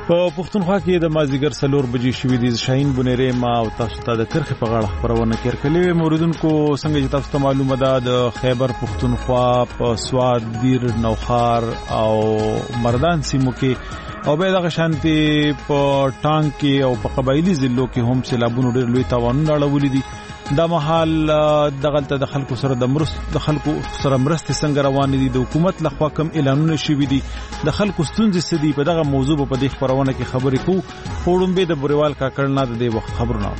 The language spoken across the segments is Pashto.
په پښتونخوا کې د مازیګر 4 بجې شوې دي. شاهین بنيري ما او تاسو ته د کرخې په غاړه خبرونه کړلې. موردونکو څنګه چې تاسو ته معلومه ده د خیبر پښتونخوا په سواد دیر نوخار او مردان سیمو کې او به دغه شانتي په ټانک کې او په قبایلی ضلعو کې هم سیلابونو ډېر لوی تاوانونه اړولي دي. دا مهال دغلته د خلکو سره د خلکو سره مرستې څنګه روانې دي، د حکومت لخوا کوم اعلانونه شوي دي، د خلکو ستونزې څه دي، په دغه موضوع په دې خبرونه کې خبرې کوو. وړاندې د بوریوال کاکړ نه د دې وخت خبرونه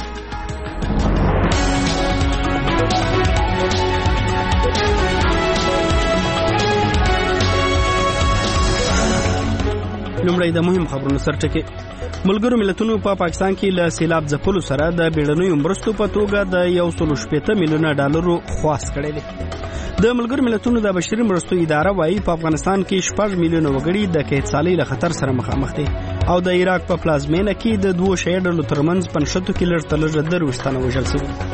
لومړی د مهم خبرونو سرټکي. ملګرو ملتونو په پاکستان کې له سیلاب ځپلو سره د بیړنیو مرستو په توګه د 160 میلیونه ډالرو خواست کړی دی. د ملګرو ملتونو د بشري مرستو اداره وايي په افغانستان کې 6 میلیونه وګړي د قحطۍ له خطر سره مخامخ دي او د عراق په پلازمینه کې د دوه شیعه ډلو ترمنځ پنځه کې لږ تر لږه 2 تنه وژل شوي.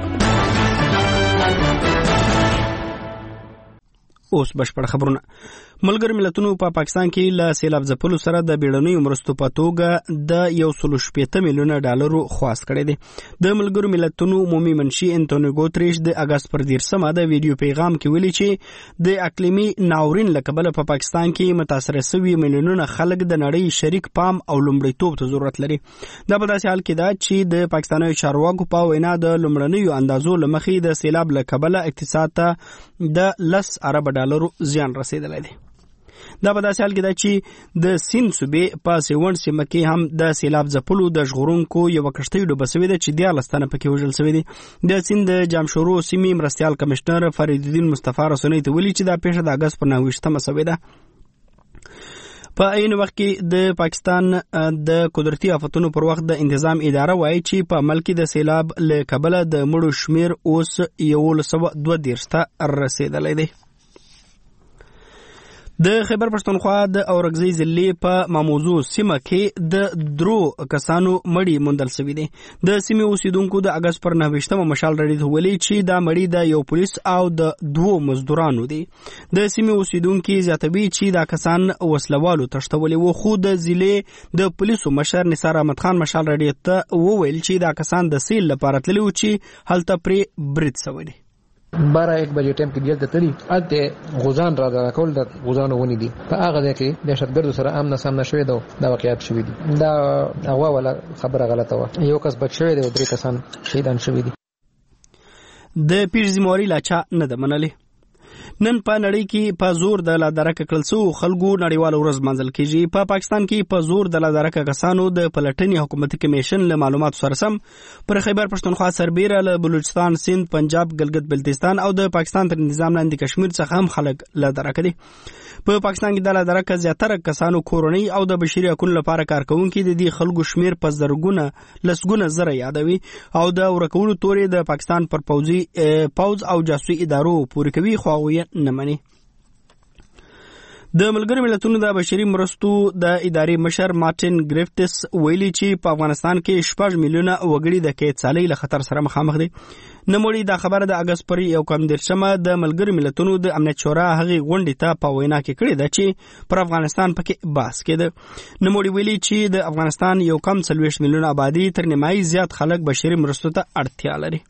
اوس بشپړ خبرونه. ملګرو ملتونو په پاکستان کې له سیلاب ځپلو سره د بیړنیو مرستو په توګه د 160 میلیونه ډالرو خواست کړی دی. د ملګرو ملتونو عمومي منشي انټونیو ګوتریش د اگست پر 13 د ویډیو پیغام کې ویلي چې د اقلیمي ناورین له کبله په پاکستان کې متاثر شوي میلیونونه خلک د نړۍ شریک پام او لومړیتوب ته ضرورت لري. دا په داسې حال کې ده چې د پاکستاني چارواکو په وینا د لومړنیو اندازو له مخې د سیلاب له کبله اقتصاد ته د 10 ارب ډالرو زیان رسیدلی دی. دا په داسې حال کې ده چې د سین صوبې په سیوڼ سیمه کې هم د سیلاب ځپلو د ژغورونکو یوه کښتۍ ډوبه شوې ده چې 14 تنه پکې وژل شوي دي. د سین د جامشورو سیمې مرستیال کمشنر فرید الدین مصطفی رسنۍ ته ویلي چې دا پیښه د اګست پر 29 شوې ده. په عین وخت کې د پاکستان د قدرتي آفتونو پر وخت د انتظام اداره وایي چې په عمل کې د سیلاب له کبله د مړو شمیر اوس 122 ته رسیدلی دی. د خیبر پښتونخوا د اورګزۍ ضلع په ماموزو سیمه کې د 3 کسانو مړي موندل شوي دي. د سیمې اوسیدونکو د اګست پر 29 مشال راډیو ته ویلي چې دا مړي د یو پولیس او د 2 مزدورانو دي. د سیمې اوسیدونکو زیاتوي چې دا کسان وسلوالو تښتولي وو، خو د ضلع د پولیسو مشر نثار احمد خان مشال راډیو ته وویل چې دا کسان د سیل لپاره تللي وو چې هلته پرې برید شوی دی. 12-1 بجې ټایم کې دلته تللی الته غوزان را دا کول د غوزانو ونی دي په هغه ځای کې دهشتګردو سره امن سامنا شوی دا واقعیت شوی دي. دا هغه ولا خبره غلطه و، یو کس بچ شوی دی او 3 کسان شهیدان شوی دي. د پیرزموري لاچا نه د منلې. نن په نړۍ کې په زور د لادرکه کړل سو خلکو نړیوال ورځ منځل کیږي. په پاکستان کې په زور د لادرکه کسانو د پلټنې حکومتي کمیشن له معلوماتو سره سم پر خیبر پښتونخوا سربیره له بلوچستان، سند، پنجاب، ګلګت بلتستان او د پاکستان تر نظام لاندې کشمیر څخه هم خلک لادرکه دي. په پاکستان کې د لادرکه زیاتره کسانو کورنۍ او د بشري حقوقو لپاره کارکونکي د دې خلکو شمیر په زرګونه لسګونه زره یادوي او د ورکولو تورې د پاکستان پر پوز او جاسوسي ادارو پورې کوي، خو نه مني. د ملګرو ملتونو د بشري مرستو د ادارې مشر مارټین ګریفټس ویلي چې په افغانستان کې 6 میلیونه وګړي د قحطۍ له خطر سره مخامخ دي. نوموړي دا خبره د اګست پر 1 د ملګرو ملتونو د امنیت شورا هغې غونډې ته په وینا کې کړې ده چې پر افغانستان پکې بحث کېده. نوموړي ویلي چې د افغانستان 40 میلیونه آبادي تر نیمایي زیات خلک بشري مرستو ته اړتیا لري.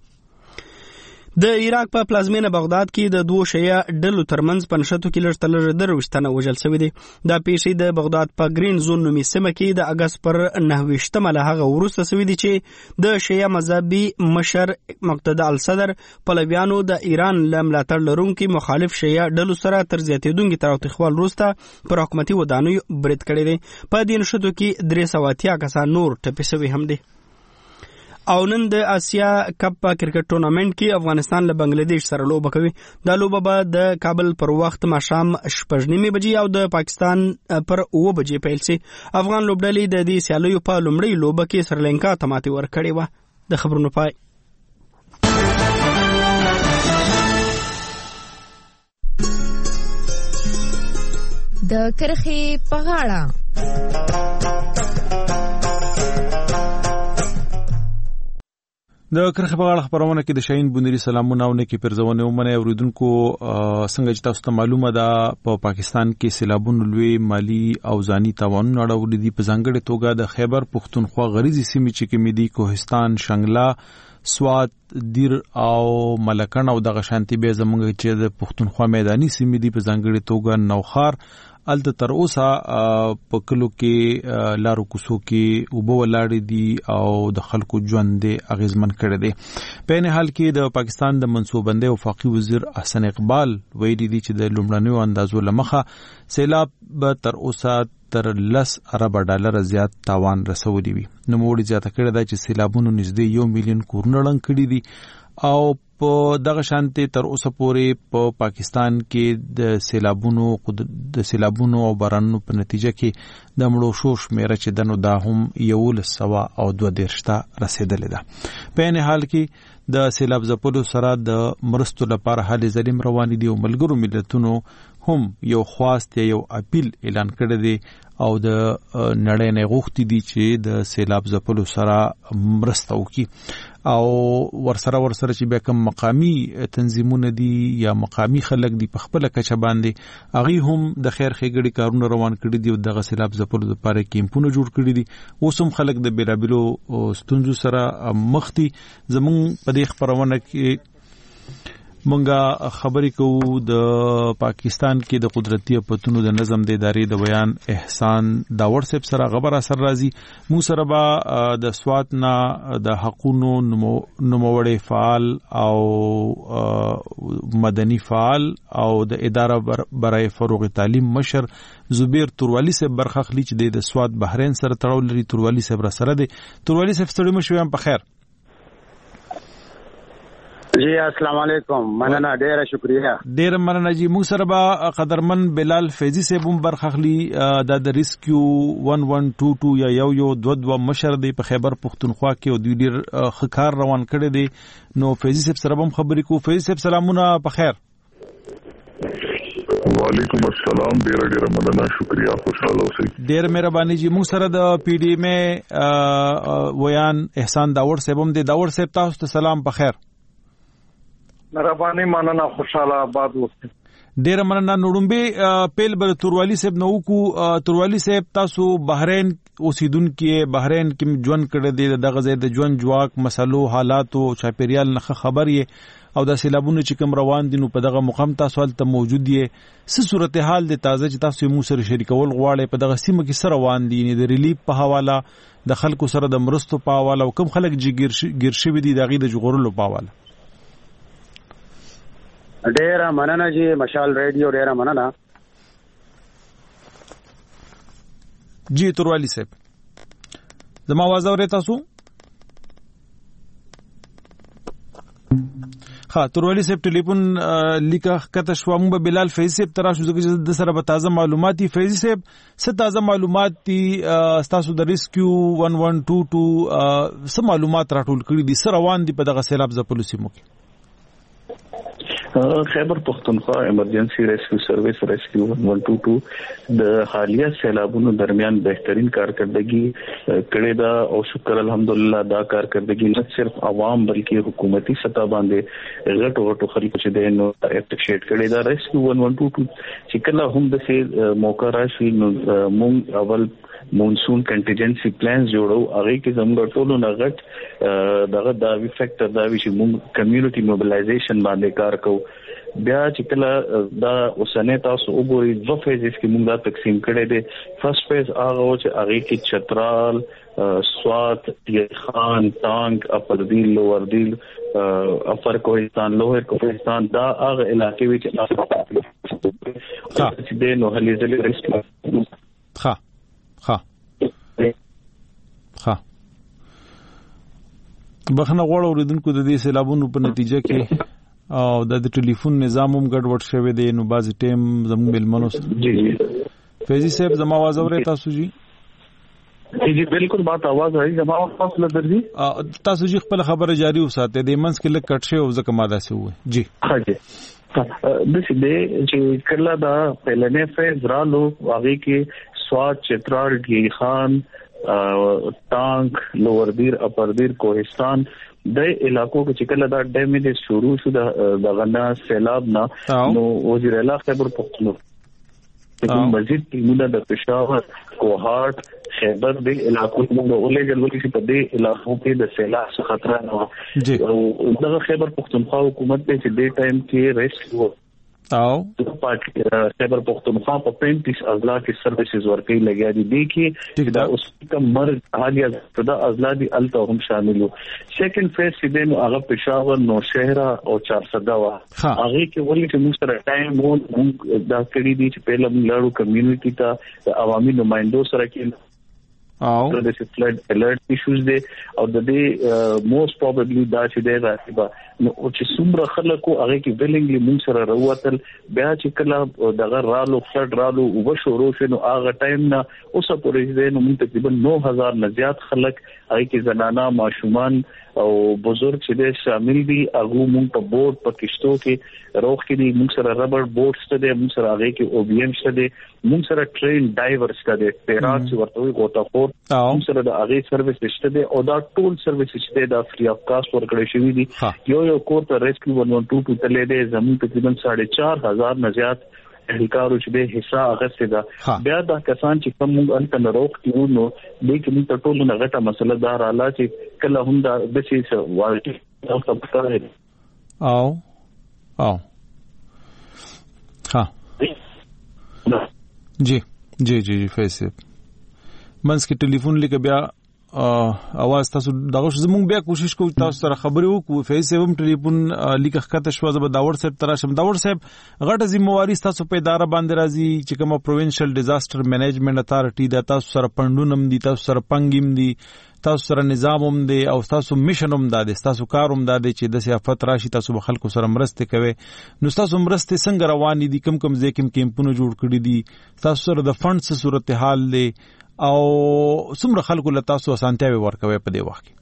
د عراق په پلازمینه بغداد کې د 2 شیعه ډلو ترمنځ پنځه کې لږ تر لږه 2 تنه وژل شوي دي. دا پیښې د بغداد په گرین زون نومي سیمه کې د اګست پر 29 له هغه وروسته شوي دي چې د شیعه مذهبي مشر مقتدی الصدر پلویانو د ایران له ملاتړ لرونکي مخالف شیعه ډلو سره تر زیاتېدونکي تاوتریخوال وروسته پر حکومتي ودانیو برید کړی دی. په دې نښتو کې 380 کسان نور ټپي شوي هم دي. او نن د آسیا کپ په کرکټ ټورنمنټ کې افغانستان له بنگلاديش سره لوبه کوي. دا لوبه به د کابل پر وخت ماښام 6:30 بجې او د پاکستان پر 9 بجې پیل شي. افغان لوبډلې د دې سیالیو په لومړۍ لوبه کې سریلانکا ته ماتې ورکړې وه. د خبرونو پای. د کرخې په غاړه د کرخه په اړه خبرونه کې د شاهین بونری سلامونه او نیکی پرځونه ومنه اوریدونکو څنګه چې تاسو ته معلومه ده په پاکستان کې سیلابونو لوی مالی او ځاني تاوانونه اړولې دي په ځانګړي توګه د خیبر پختونخوا غریزي سیمې چې کمیدي کوهستان شنګلا سوات دیر او ملکن او د غشانتی به زمونږ چې د پختونخوا میداني سیمې دي په ځانګړي توګه نوخار الته تر اوسه په کلو کې لارو کوسو کې وبو ولاړې دي او د خلکو ژوند اغیزمن کړي دي په نه حال کې د پاکستان د منصوبندې وفاقي وزیر احسن اقبال ویلي دي چې د لومړنیو اندازو لمخه سیلاب به تر اوسه تر 10 ارب ډالر زیات تاوان رسولي وي نو موږ زیاته کړی دا چې سیلابونو نږدې 1 میلیون کورونه ړنګ کړي دي او په دغه شانته تر اوسه پورې په پاکستان کې د سیلابونو او بارانونو په نتیجه کې د مړو شو شمیره چې دنو دا هم 1.2 رسیدلې ده په ان حال کې د سیلاب ځپلو سره د مرستو لپاره حالې ظلم روان دي او ملګرو ملتونو هم یو خواست یو اپیل اعلان کړی دی او د نړۍ نه غوښتي دي چې د سیلاب ځپلو سره مرسته وکړي او ورسره چې به کوم مقامی تنظیمونه دي یا مقامی خلک دي په خپل کچه باندې هغه هم د خیر ښېګړې کارونه روان کړي دي او د سیلاب ځپلو لپاره کیمپونه جوړ کړي دي اوس هم خلک د بیلابلو ستونزو سره مخ دي زمونږ په دې خبرونه کې منګه خبرې کوو د پاکستان کې د قدرتي اپتونو د نظم د ادارې د بیان احسان داور صاحب سره خبر اثر راځي مو سره با د سوات نه د حقوقو نوموړي فعال او مدني فعال او د اداره برای فروغ تعلیم مشر زبیر توروالی صاحب برخه خلی چې د سوات بحرین سره تړاو لري توروالی صاحب را سره دی توروالی صاحب ستړي مشو هم په خیر جی السلام علیکم مننه ډیره شکریہ ډیره مننه جی موږ سره با قدرمن بلال فیضی صاحب هم برخخلی د ریسکیو 1122 یا یو 22 مشر دی په خیبر پختونخوا کې او دوی ډیر خکار روان کړي دي نو فیضی صاحب سره هم خبرې کو فیضی صاحب سلامونه په خیر وعلیکم السلام ډیره مننه شکریہ خوشاله اوسئ ډیره مهرباني جی موږ سره د پی ډی ایم ویان احسان داور صاحب هم دی داور صاحب تاسو ته سلام په خیر مهرباني مننه خوشاله آباد اوسئ ډیره مننه نوړمبه پیل بل توروالی صاحب نو کو توروالی صاحب تاسو بحرین اوسیدونکو بحرین کې ژوند کړی دی دغه ځای د ژوند جواک مسلو حالات او چاپیریال نه خبر یې او د سیلابونو چې کوم روان دي نو په دغه مقام تاسو ته موجود یې څه صورتحال د تازه چې تاسو مو سره شریکول غواړي په دغه سیمه کې سره روان دي نه د ریلیف په حواله د خلکو سره د مرستو په حواله او کوم خلک چې ګیر شوی دي دغه د جوړولو په حواله ډیره مننه جی مشال ریډیو ډیره مننه جی توروالی صاحب زما आवाज اورئ تاسو ها توروالی صاحب ټلیفون لیکه کته شو موږ بلال فیض صاحب ترا شو د سره به تازه معلوماتي فیض صاحب څه تازه معلومات دي تاسو د ریسکیو 1122 څه معلومات راټول کړي دي سره روان دي په دغه سیلاب ځپلو سیمو کې خیبر پختونخوا ایمرجنسی ریسکیو سروس ریسکیو 1122 د حالیه سیلابونو درمیان بهترین کارکردگی کړې ده او شکر الحمدلله دا کارکردگی نه صرف عوام بلکې حکومتي سطح باندې غټو خلکو چې د نو اپریشیټ کړي ده ریسکیو 1122 چې کله هم د سي موقع راشي نو مونږ اول مونسون کنټینجنسي پلانز جوړو هغه کې زموږ ټولو نغټ دغه دا فیکټر دا چې مونږ کمیونټي موبلایزیشن باندې کار کوو بیا چې کله دا اوسنه تاسو وګورئ دوه فیزز کې موږ دا تقسیم کړي دي فرست فیز هغه چې هغه کې چترال سوات خان ټانک اپر دیل لوور دیل اپر کوهستان لوور کوهستان دا هغه علاقې وی چې چې د نو هلي ځلې ریسک ها بخنه غوړ اوریدونکو د دې سیلابونو په نتیجه کې او د ټلیفون نظام هم ګډوډ شوی دی نو بعضی ټیم زموږ ملمنو جی فیضی صاحب زما आवाज اورئ تاسو جی جی بالکل بات आवाज آئی زما فاصله درځي تاسو جی خپل خبره جاری وساتئ د منس کې لک کټ شي او ځکه ماده سي وي جی ها جی د دې چې کله دا پهلنې فیز رالو واغې کې سواد چترال ګی خان ټانک لووردیر اپردیر کوهستان د علاقو کې چې کله دا ډیمیج شروع شو د غنا سیلاب نه نو وزیر اعلی خیبر پختونخوا مزید ټیمونه د پېښور کوهاټ خیبر د علاقو موږ ولېږل چې په دې علاقو کې د سیلاب څخه خطر نه او د خیبر پختونخوا حکومت ته چې د ټایم کې ریسکیو او خیبر پختونخوا په 35 اضلاع کې سروسز ورکړي لګیا دي کې دا اوس کوم مرګ حالیا صدا اضلاع دي الته هم شامل وو سیکنډ فیز چې نو هغه پېښور نوشهر او 400 وا هغه کې ولې چې موږ سره ټایم وو دا کړی دي چې په لړو کمیونټي ته عوامي نمائندو سره کې او د فلډ الرټ ایشوز دي او د دې موست پروبابلی دا چې دی راځي نو چې څومره خلکو هغه کې ویلنګلی موږ سره راوتل بیا چې کله دغه رالو فلډ رالو او شروع شنو هغه ټایم نه اوس پورې دې نو موږ تقریبا 9000 نه زیات خلک هغه کې زنانه ماشومان او بزرګ چې دې شامل دي هغه موږ په بورډ په کشتو کې روخ کې دي موږ سره ربر بورډ شته دي موږ سره هغه کې او بي ام شته دي موږ سره ټرین ډایورز شته دي پیراټ چې ورته وي غوټه موږ سره د هغه سرویس شته دي او دا ټول سرویس شته دا فری اف کاسټ ورکړی شوی دي یو کوټ ریسکیو 112 تلې دي زموږ تقریبا 4500 نه زیات اهلکارو چې به حصہ اغسته دا بیا دا کسان چې کوم موږ انت نروخ کیو نو لیکن موږ ټول نه غټه مسله دا رااله چې کله هم دا د څه والټي او تبصره او ها جی فیصل منځ کې ټلیفون لیک بیا اواز تاسو دغه زموږ بیا کوشش کوو تاسو سره خبرې وکړو فیصل هم ټلیفون لیک خطه شو زب داور صاحب تراشم داور صاحب غټه ذمہواری تاسو په اداره باندې راځي چې کوم پروینشل ډیزاستر مینجمنت اتارټی د تاسو سره پندونم دي تاسو سره پنګیم دي تاسو سره نظام هم دي او تاسو میشن هم ده تاسو کار هم ده چې د سیافت راشي تاسو به خلکو سره مرسته کوي نو تاسو مرسته څنګه روان دي کم ځکه کیمپونه جوړ کړی دي تاسو سره د فندز صورتحال دي او څومره خلکو له تاسو اسانتیاوي ورکوي په دې وخت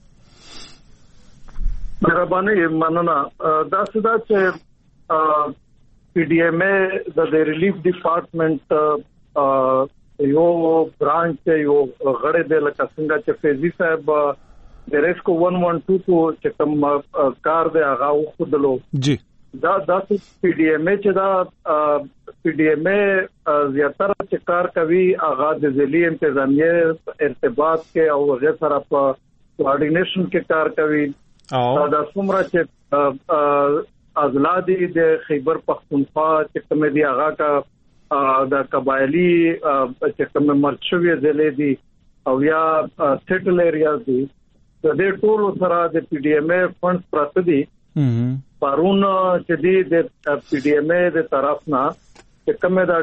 کې مهرباني مننه دا سدا چې پی ډی ایم ای د ریلیف ډپارټمنټ یو برانچ یو غړی د لکه څنګه چې فیضی صاحب د ریسکو 112 چې کوم کار دی هغه خودلو جی دا پی ډی ایم ای چې دا پی ډی ایم ای زیاتره چې کار کوي هغه د ضلعي انتظامیه ارتباط کې او هغه سره په کوارډینیشن کې کار کوي او دا څومره چې ازلادي د خیبر پختونخوا چې کوم دی هغه کا د قبایلی چې کوم مرچوي ضلع دي او یا سیټل ایریاز دي د دې ټول سره د پی ډی ایم ای فندز پراته دي پرون چې دی د پی ډی ایم ای د طرف نه چې کومه دا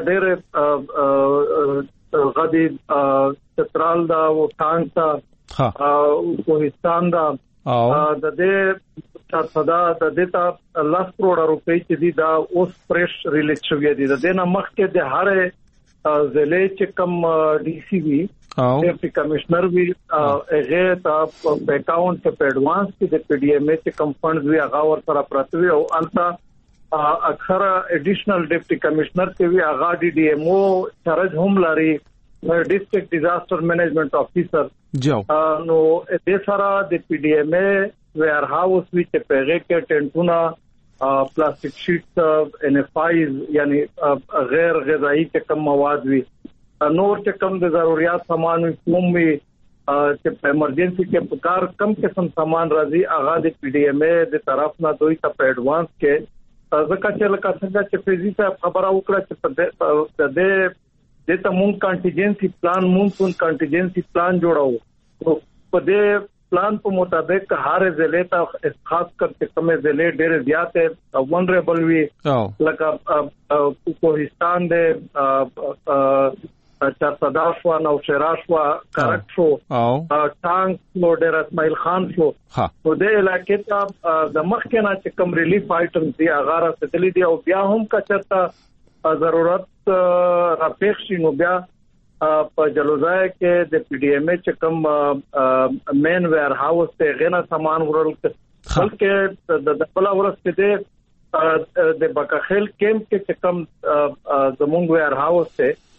ډېر غدي چترال دا او ټانک تا کوهستان دا د دې صدا د دیتا 10 کروڑ روپۍ چې دی دا اوس فریش ریلیز شوی دی د دې نه مخکې د هر ضلع چې کم ډي سی وی ډیپټي کمشنر وی هغه تا په اکاونټ په ایڈوانس کې د پی ډی ایم ای چې کم فندز وی هغه ور سره پراته او البته اکثر ایډیشنل ډیپټي کمشنر کې وی هغه ډي ډي ایم او چارج هم لري ډیسټریکټ ډیزاستر مینجمنت افیسر نو د سره د پی ډی ایم ای ویر هاوس وی چې پیغه کې ټینټونه پلاستیک شیټس ان اف آیز یعنی غیر غذایی چې کم مواد وی نور چې کم د ضرورت سامان کوم وی چې ایمرجنسي کې کار کم قسم سامان راځي هغه د پی ډی ایم ای د طرف نه دوی ته په ایڈوانس کې ځکه چې لکه څنګه چې فیزي صاحب خبره وکړه چې د تمون کانټینجنسي پلان مونږ کانټینجنسي پلان جوړاو په دې پلان په مطابق هر ضلع ته خاص کر چې کومه ضلع ډېر زیات ونریبل وي لکه کوهستان د 400 شو نو شراشوا کرک شو ټانک نو ډېر اسماعیل خان شو په دې علاقې ته د مخکنه چې کوم ریلیف آیټم دی هغه راځلي دي او بیا هم کچته ضرورت راپېښ شي نو بیا په جلوزای کې د پی ډی ایم ای چې کوم مین ویر هاوس ته غنا سامان ورول بلکې د خپل ورسته د بکاخیل کیمپ کې چې کوم زمونږ ویر هاوس ته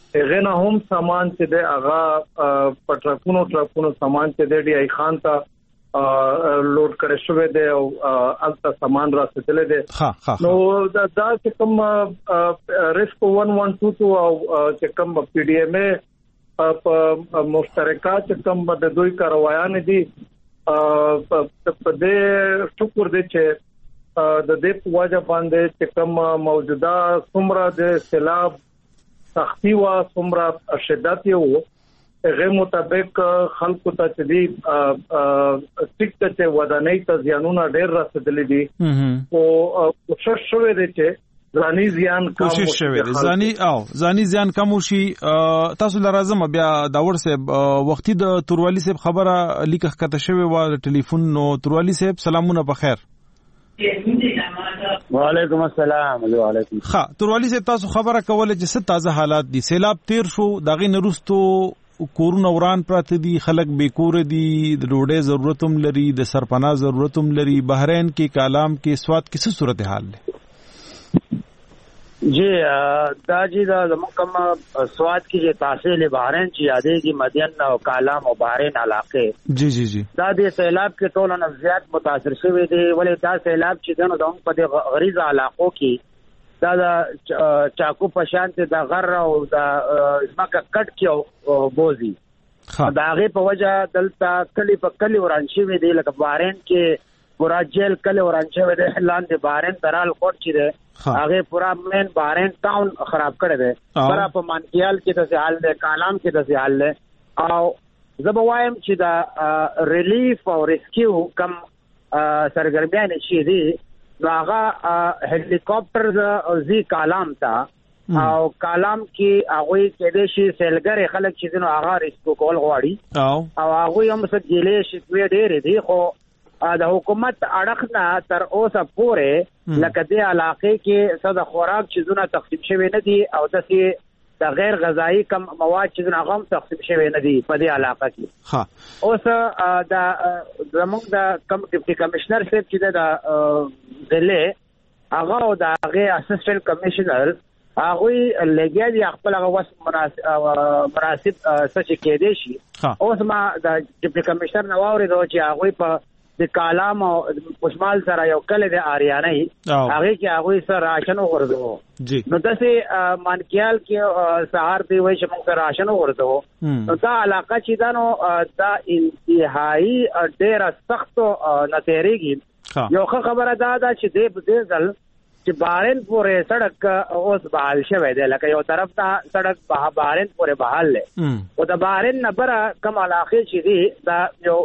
هغه نه هم سامان چې د هغه پټرکونو سامان چې د ډي آی خان ته لوډ کړی شوی دی او الته سامان راسېدلی دی. نو دا چې کوم ریسک 1122 او چې کوم پی ډي ایم ای په مشترکه چې کوم د دوی کاروایان دي په دې شکر دی چې د دې په وجه باندې چې کوم موجوده څومره د سیلاب سختی وا څومره شدت یو غیر مطابق خلکو ته چې دي ټیک ته ودانۍ ته ځانونه ډېر رسیدلي دي او کوشش شوه دي چې ځاني زیان کم کوشش شوه دي ځاني زیان کم شي. تاسو لازم بیا داور صاحب وختي د توروالی صاحب خبره لیکه کته شوه و ټلیفون نو توروالی صاحب سلامونه په خیر. وعلیکم السلام. وعلیکم. توروالی صاحب تاسو خبره کوله چې څه تازه حالات دي سیلاب تیر شو دغه نرستو کورونه وران پراته دي خلک بے کور دي د ډوډۍ ضرورت هم لري د سرپناه ضرورت هم لري بحرین کې کالام کې سواد کې څه صورتحال ده؟ جی دا جی دا کوم سواد کې چې تحصیل بحرین چې یادې کې مدین او کالام او بحرین علاقې جی دا د سیلاب کې ټول نه زیات متاثر شوی دي ولې دا سیلاب چې دغه په غریزه علاقو کې دا چاکو پشانت د غر او د ځمکه کټ کې بوزي دا هغه په وجه دلته کلی ورانشي وي دی لکه بحرین کې ګراجل کلی ورانشي وي دی لاندې بحرین ترال کوټ چې دی هغه پورا مین بحرین ټاون خراب کړی دی پر په مانکیال کې د حال دی کالام کې د حال دی او زبوایم چې دا ریلیف او ریسکیو کم سرګرمیان شي دي هغه هلیکاپټر زی کالام تا او کالام کې هغه کې د شي سیلګر خلک چې دنو هغه ریسکو کول غواړي او هغه هم څه ګیلې شي ډېر دي خو د حکومت اړخنا تر اوسه پورې لکه د علاقې کې څه د خوراک چیزونه تقسیم شوی نه دي او د غیر غذایی کم مواد چې هغه هم تقسیم شوی نه دي په دې علاقه کې. اوس د زموږ د کم ډیپټي کمشنر صاحب چې د ضلع هغه او د هغه اسسټنټ کمشنر هغه لګیا دي خپل هغه مناسب څه کېدې شي. اوس ما د ډیپټي کمشنر نو اورېدو چې هغه په د کالام او پښمال سره یو کله د اریانای هغه کې هغه سره راشن ورغو نو داسې مانکیال کې سهار دی وای چې موږ راشن ورغو نو دا علاقه چې دا نو دا انتهایی ډېر سخت نتیریږي یو خبره دا چې دې ځل چې بارین پورې سړک اوس بحال شوی دی لکه یو طرف ته سړک بارین پورې بحال دی او د بارین نه بره کم علاقې چې دی دا یو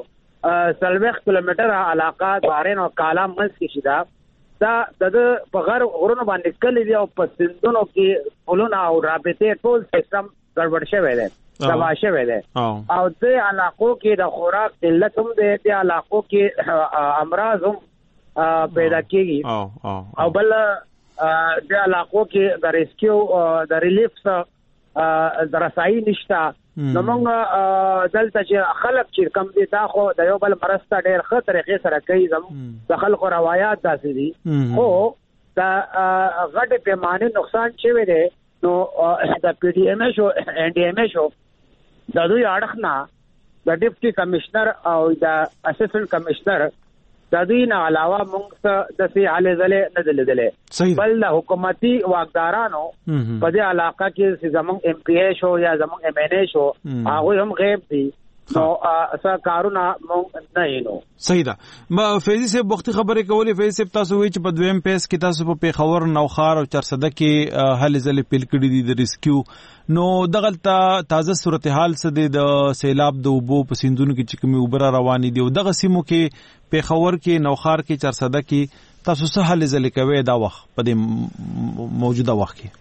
30 کیلومتر علاقه بحرین او کالام منځ کې شیدا دا د په غرونو باندې کلی دی او په سندونو کې پلونه او رابطې ټول سیستم ګډوډ شوی دی تباہ شوی دی او د علاقو کې د خوراک قلت هم دی د علاقو کې امراض هم پیدا کیږي او بل د علاقو کې د ریسکیو د ریلیف د رسایي نشته نو موږ دلته چې خلک چې کم دي دا خو د یو بل مرسته ډېر ښه طریقې سره کوي زموږ د خلکو روایات داسې دي خو د غټ پیمانه نقصان شوی دی نو د پی ډي ایم شو ان ډي ایم شو د دوی اړخ نه د ډیپټي کمشنر او د اسسټنټ کمشنر د دوی نه علاوه موږ د سي حالې زله نه دلدلې بل د حکومتي واکدارانو په دې علاقه کې زموږ ام پی ای شو یا زموږ ام ان ای شو هغه هم غیب دي نو اسا کارونه موږ نه یینو. صحیح ده. ما فیضی صاحب وختي خبرې کولې فیضی صاحب تاسو وی چې په دویم پیس کې تاسو په پیښور نوخار او چرسده کې حل زله پیل کړی دي د ریسکیو نو دغلطه تازه صورتحال څه د سیلاب د وبو په سیندونو کې چې کومي وبره روانې دي او دغه سیمو کې پیښور کې نوخار کې چرسده کې تاسو څه حل زله کوي دا وخت په دې موجوده وخت کې؟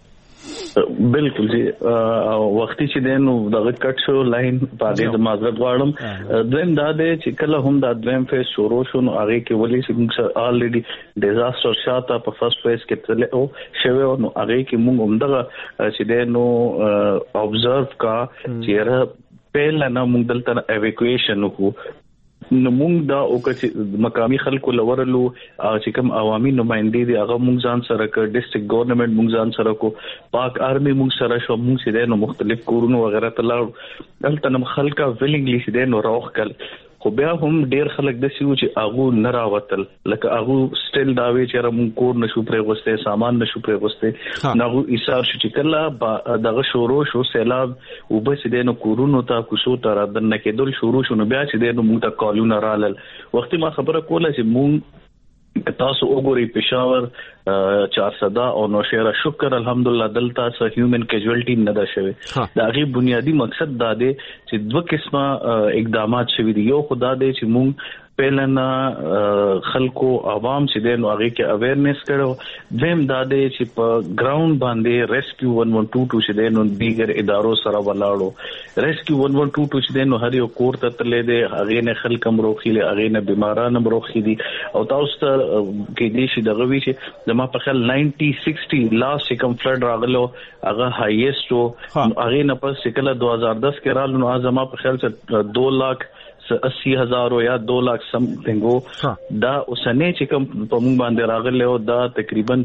بالکل جی وختي چې دینو دغه کټ شو لاین پاره د معذرت غواړم دویم دا دی چې کله هم دا دویم فیس شروع شو نو هغه کې ولې چې الریډي ډیزاستر شاته په فرست فیس کې تل او شوه نو هغه کې موږ هم دغه چې دینو ابزرو کا چې پهل نه موږ دلته ایویکویشن وکړو نمونږ دا او چې مقامي خلکو لورلو چې کوم عوامي نمائندې دي هغه مونږ ځان سره ک ډیسټریکټ ګورنمنت مونږ ځان سره کو پاک آرمي مونږ سره شو مونږ سره نو مختلف کورونو وغیرہ تلاړ دلته نم خلکا ویلنګلی سره نو راوخ کل خو بیا هم ډیر خلک د سیو چې اغه نه راوتل لکه اغه سټیل داوي چې موږ کور نشو پرې غوسته سامان نشو پرې غوسته ناغه ایثار شو چې کله دغه شروع شو سیلاب وبس دینو کورونو ته کوسو ته را دنه کېدل شروع شو نو بیا چې دینو موږ ته کالونه رالل وخت ما خبره کوله چې موږ تاسو وګورئ پېښور 400 او نوشهره شکر الحمدلله دلته څه هیومن کیجوالټي نه ده شوی دا غي بنیادی مقصد دا دی چې دوه قسمه اقدامات شوي دي یو خدا دی چې موږ پهلنا خلکو عوام چې دین هغه کې اویرنس کړو دیم دا دی چې په ګراوند باندې ریسکیو 1122 چې دین دیګر ادارو سره ولاړو ریسکیو 1122 چې دین هر یو کور ته تللې دي هغه نه خلک مروخيله هغه نه بیماران مروخي او تاسو ته کې دي چې دغه وی چې زما په خیال 90-60 لاست کم فلډ راغلو هغه هایست هغه نه پس کله 2010 کې رالو نو زما په خیال څه 2 लाख 80,000 یا 2 लाख समथिंग دا اوسنه چې کوم په مونږ باندې راغله او دا تقریبا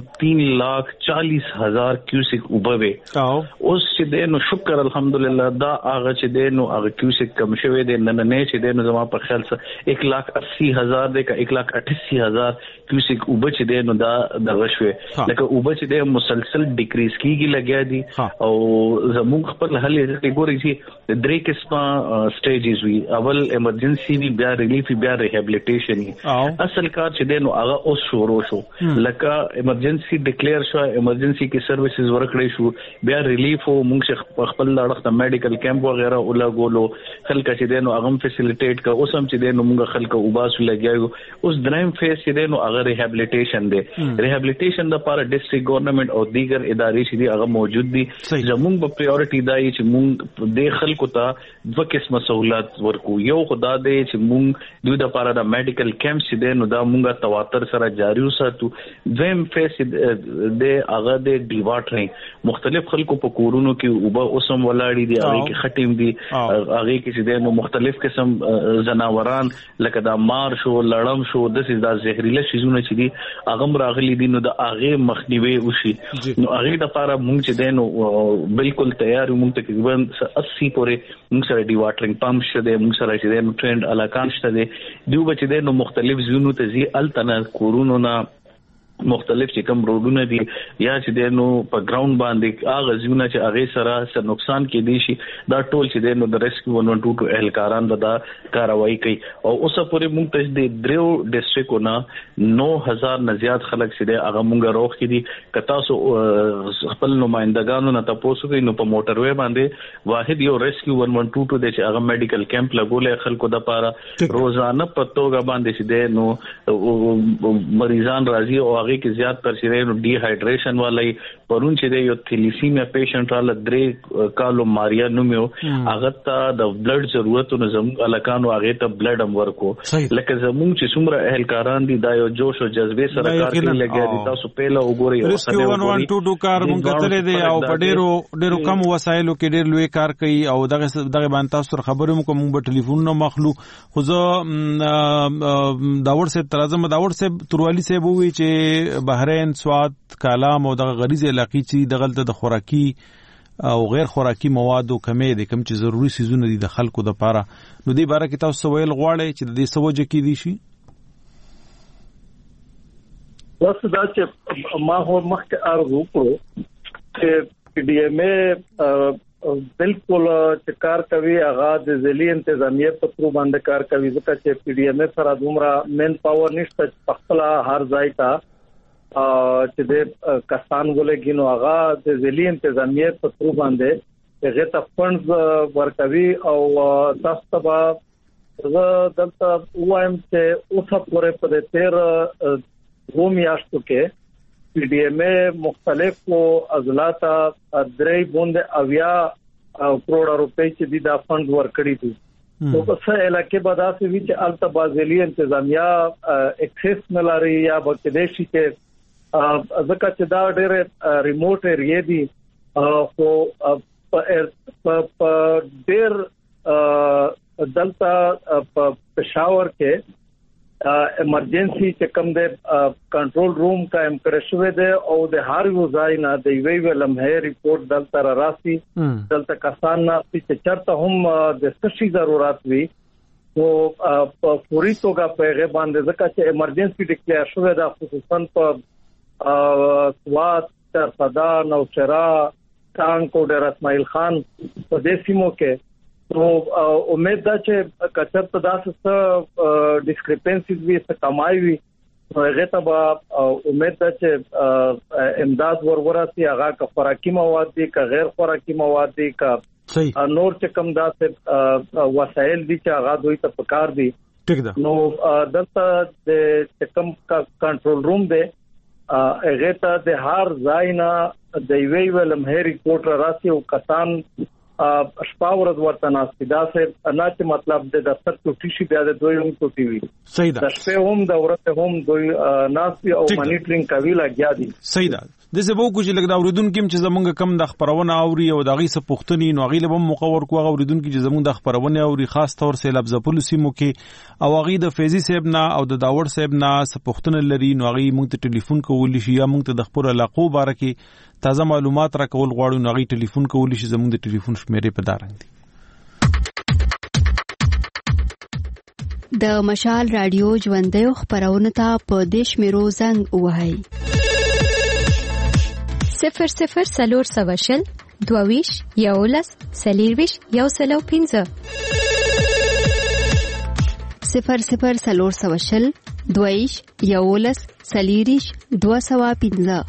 3,40,000 کیوسک وبوي اوس چې دینو شکر الحمدلله دا هغه چې دینو هغه کیوسک کم شوی دی نن نه چې دینو زما په خیال څه 1,80,000 دی کا 1,88,000 کیوسک وب چې دینو دا دغه شوی لکه وب چې د مسلسل ډیکریز کیږي لګیا دي او زموږ خپل حل یې ګوري چې درې قسمه سټیجز وی اول ایمرجنسی وی بیا ریلیف بیا ریهابلیټیشن اصل کار چې دینو هغه اوس شروع شو لکه ایمرجنسی ډیکلیئر شو ایمرجنسی کې سرویسز ورکړې شو بیا ریلیف او موږ خپل لړخت میډیکل کیمپ وغیرہ ولاګولو خلک چې دینو هغه فیسیلیټیټ کا اوس هم چې دینو موږ خلک وباسو لګیاو اوس دریم فیز چې دینو هغه ریهابلیټیشن دی ریهابلیټیشن د لپاره ډیسټریکټ ګورنمنت او دیگر ادارې چې هغه موجود دي زموږ په پریورټی دای چې موږ د خلکو ته دوه قسمه سہولت ورکو یو خدا دې چې موږ دوی د لپاره د میډیکل کیمپ چې دینو دا موږ تواتر سره جاری وساتو دویم فیس د هغه د ډی واټرینګ مختلف خلکو په کورونو کې او به اوسم ولاړی دي هغه کې خټیم دي هغه کې چې دینو مختلف قسم زناوران لکه دا مار شو لړم شو د دا زهريله شیزونه چې دي هغه راغلي دي نو د هغه مخنیوي وشي نو هغه د لپاره موږ چې دینو بالکل تیار موږ تقریبا 80 پورې موږ سره ډی واټرینګ پمپ شته موږ سره چې د ټرند علاقان شته دي دیو بچ دې نو مختلف زونو ته زی التنا کورونو نا مختلف چې کوم روډونه دي یا چې دینو په ګراوند باندې هغه زونه چې هغه سره نقصان کې دي شي دا ټول چې دینو د ریسکیو 112 اهلکاران دا کاروایی کوي او اوسه پورې موږ ته د دریو ډیسټریکټونو 9,000 نه زیات خلک چې د هغه موږ روخ کې دي کتا سو خپل نمائندګانو نه تاسو کوي نو په موټر وې باندې واحد یو ریسکیو 112 د چې هغه میډیکل کیمپ لګولې خلکو د لپاره روزانه پتوګه باندې چې دینو مریضان راځي او کې زیات تر شي نو ډي هایډریشن والی پرون چې د یو تھیلیسیمیا پیشنټ را لدرې کالو ماریا نومو هغه ته د بلډ ضرورت نو زموږ الکانو هغه ته بلډ هم ورکو لکه زموږ چې څومره اهلکاران دي دا یو جوش او جذبه سره کار کوي لګیا دي تاسو په لا وګورئ او ریسکیو 112 کار مونږ کتلې دي او په ډیرو کم وسایلو کې ډیر لوی کار کوي او دغه باندې تاسو خبرو کوم په ټلیفون نو مخلو خو زه داور سے ترازم داور سے تروالی سے وی چې بحرین سواد کالام او د غریزه علاقې چې دغلت د خوراکي او غیر خوراکي موادو کمې د کم چې ضروري سيزونه دي د خلکو د پاره نو دی باره کې تاسو ویل غواړئ چې د دې سوجه کې دي شي بس دا چې ما هو مخکې ارزو کړو چې ډي ام ای بالکل چې کار کوي هغه د ځلي انتظامیه په تر باندې کار کوي ځکه چې ډي ام ای سره دومره مین پاور نشته په خپل هر ځای ته چې د کسان ولګي نو هغه د ځلي انتظامیه په تر باندې هغه ته فندز ورکوي او تاسو ته دلته وایم چې اوسه پورې په دې 13 میاشتو کې پی ډی ایم ای مختلفو عضلات درې بوند اویا کروڑ روپے چې دا فند ورکړي دي نو په څه علاقې به دا سوي چې التبازلی انتظامیه اکسس ملاري یا بکديشي کې ځکه چې دا ډېر ریموټ ایریا دي خو په ډېر دلته پېښور کې ایمرجنسي چې کوم د کنټرول روم قائم کړی شوی دی او د هر یو ځای نه د یوې لمحه ریپورت دلته راسي دلته کسان چې چرته هم د څه ضرورت وي او په فوري توګه په هغه باندې ځکه چې ایمرجنسي ډیکلیئر شوی دی خصوصا په سوات صدا نوشرا ټانک او ډیر اسماعیل خان په دې سیمو کې تو امید ده چې کچرته داسې ډیسکریپنسیز وي څه کمای وي هغه ته امید ده چې امداد ورورسي هغه کا خوراکي مواد دي کا غیر خوراکي مواد دي کا نور چې کم داسې وسایل دي چې هغه دوی ته پکار دي ټیک ده نو دلته د کم کنټرول روم دی هغه ته د هر ځای نه د یوې لمحه ریپورت راسي او کسان شپاورز ورته ناسپیدا سه نه چې مطلب د دفتر ټوټی شي بیا د دوی هم ټوټی وي صحیح ده د شپه هم د ورته هم دوی ناسپی او مانیټرینګ کوي لګیا دي صحیح ده د زبو کو چې لګدا اوریدونکو چې زمونږ کم د خبرونه اوري او دغه څه پښتني نو غیله هم مقور کو اوریدونکو چې زمونږ د خبرونه اوري خاص تور سه لفظ پولیسي مو کې او غي د فیضی صاحب نه او د داور صاحب نه څه پښتنه لري نو غي مونږ ته ټلیفون کول شي یا مونږ ته د خبر علاقو بارکه تازه معلومات را کول غواړو نو غي ټلیفون کول شي زمونږ د ټلیفون شمیرې په دارنګ دي د مشال رادیو ژوندې خبرونه ته په دیش میرو زنګ وهاي 00 سلور سواشل دوویش یولس سلیرویش یوسلو 15 00 سلور سواشل دوویش یولس سلیریش 215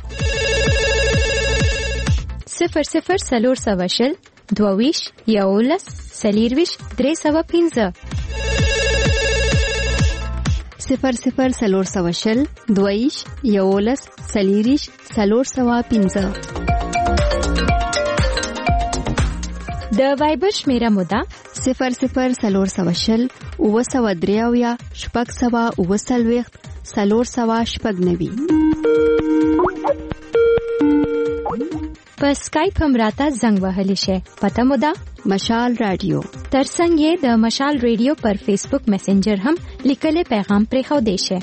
00 سلور سواشل دوویش یولس سلیرویش 315 00 سلور سواشل دویش یولس سلیریش سلور سوا 15 د وایبر شمیره مودا 00 سلور سواشل او سوا دریاویا شپږ سوا او سلويخت سلور سوا شپږ نوي په سکایپ هم راته زنګ وهلی شي پته مودا مشال رادیو ترڅنګ یې د مشال رادیو پر فیسبوک میسنجر هم لیکلي پیغام پرې خو دی شي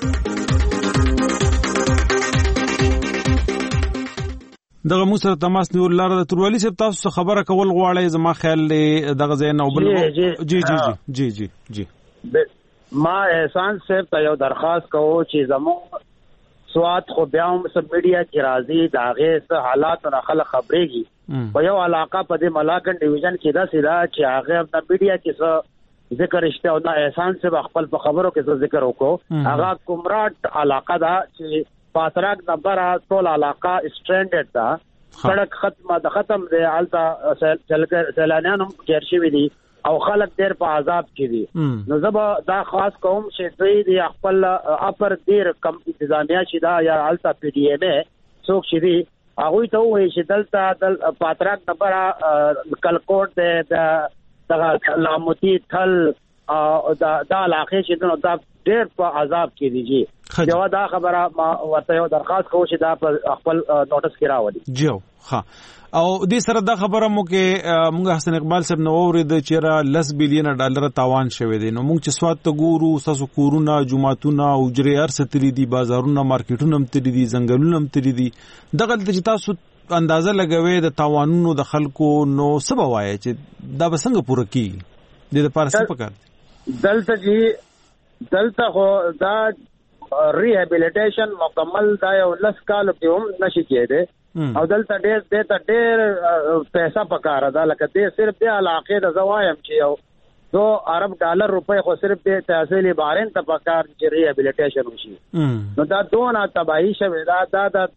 دغه مو سره تماس نیول لاره د تروالي صاحب تاسو خبره کول غواړی زما خیال دغه ځای نه وبل جی جی جی جی جی ما احسان صاحب ته یو درخواست کوو چې زمو سواد خو بیا هم سب میډیا کې راځي دا غي حالات او خلک خبرېږي په یو علاقه په دې ملاکنډ ډیویژن کې دا سیدا چې هغه د میډیا کې څه ذکر شته او دا احسان صاحب خپل په خبرو کې څه ذکر وکړو هغه کومراټ علاقه دا چې پاتراک نمبر ټول علاقه سټرینډډ دا سړک ختم دی الته سیلانیان هم ګیر شوي دي او خلک ډېر په عذاب کې دي نو زه دا خاص کوم چې دوی د خپل اپر ډېر کم انتظامیه شي دا یا التا پی ډی ایم څوک شي دي هغه ته وایي چې دلته پاتراک نمبر کلکوټ د لاموتی تل دا علاقې چې نو دا ډېر په عذاب کې دي جی یو دا خبره ما ورته یو درخواست کوم چې دا په خپل نوټس کې راوړي جو ها او دې سره دا خبره مو کې موږ حسن اقبال صاحب نو ورید چې را $10 بلین تاوان شوه دي نو موږ چې سواد ته ګورو تاسو کورونه جمعهتونه او جری ارستري دي بازارونه مارکیټونه هم تدي دي ځنګلونه هم تدي دي دغه چې تاسو اندازه لګوي د تاوانونو د خلکو نو سبا وایي چې دا بسنګ پوره کیږي د لپاره څه پکار دلته جی دلته خو دا ریهابیلیټیشن مکمل دا یو لس کال کې هم نشي کېده او دلته ډېر پیسې پکاره ده لکه دې صرف د علاقې د زوایم چې یو $2 ارب روپے خو صرف د تحصیل بارین ته پکار چې ریهابیلیټیشن وشي نو دا دونه تباہی شوه دا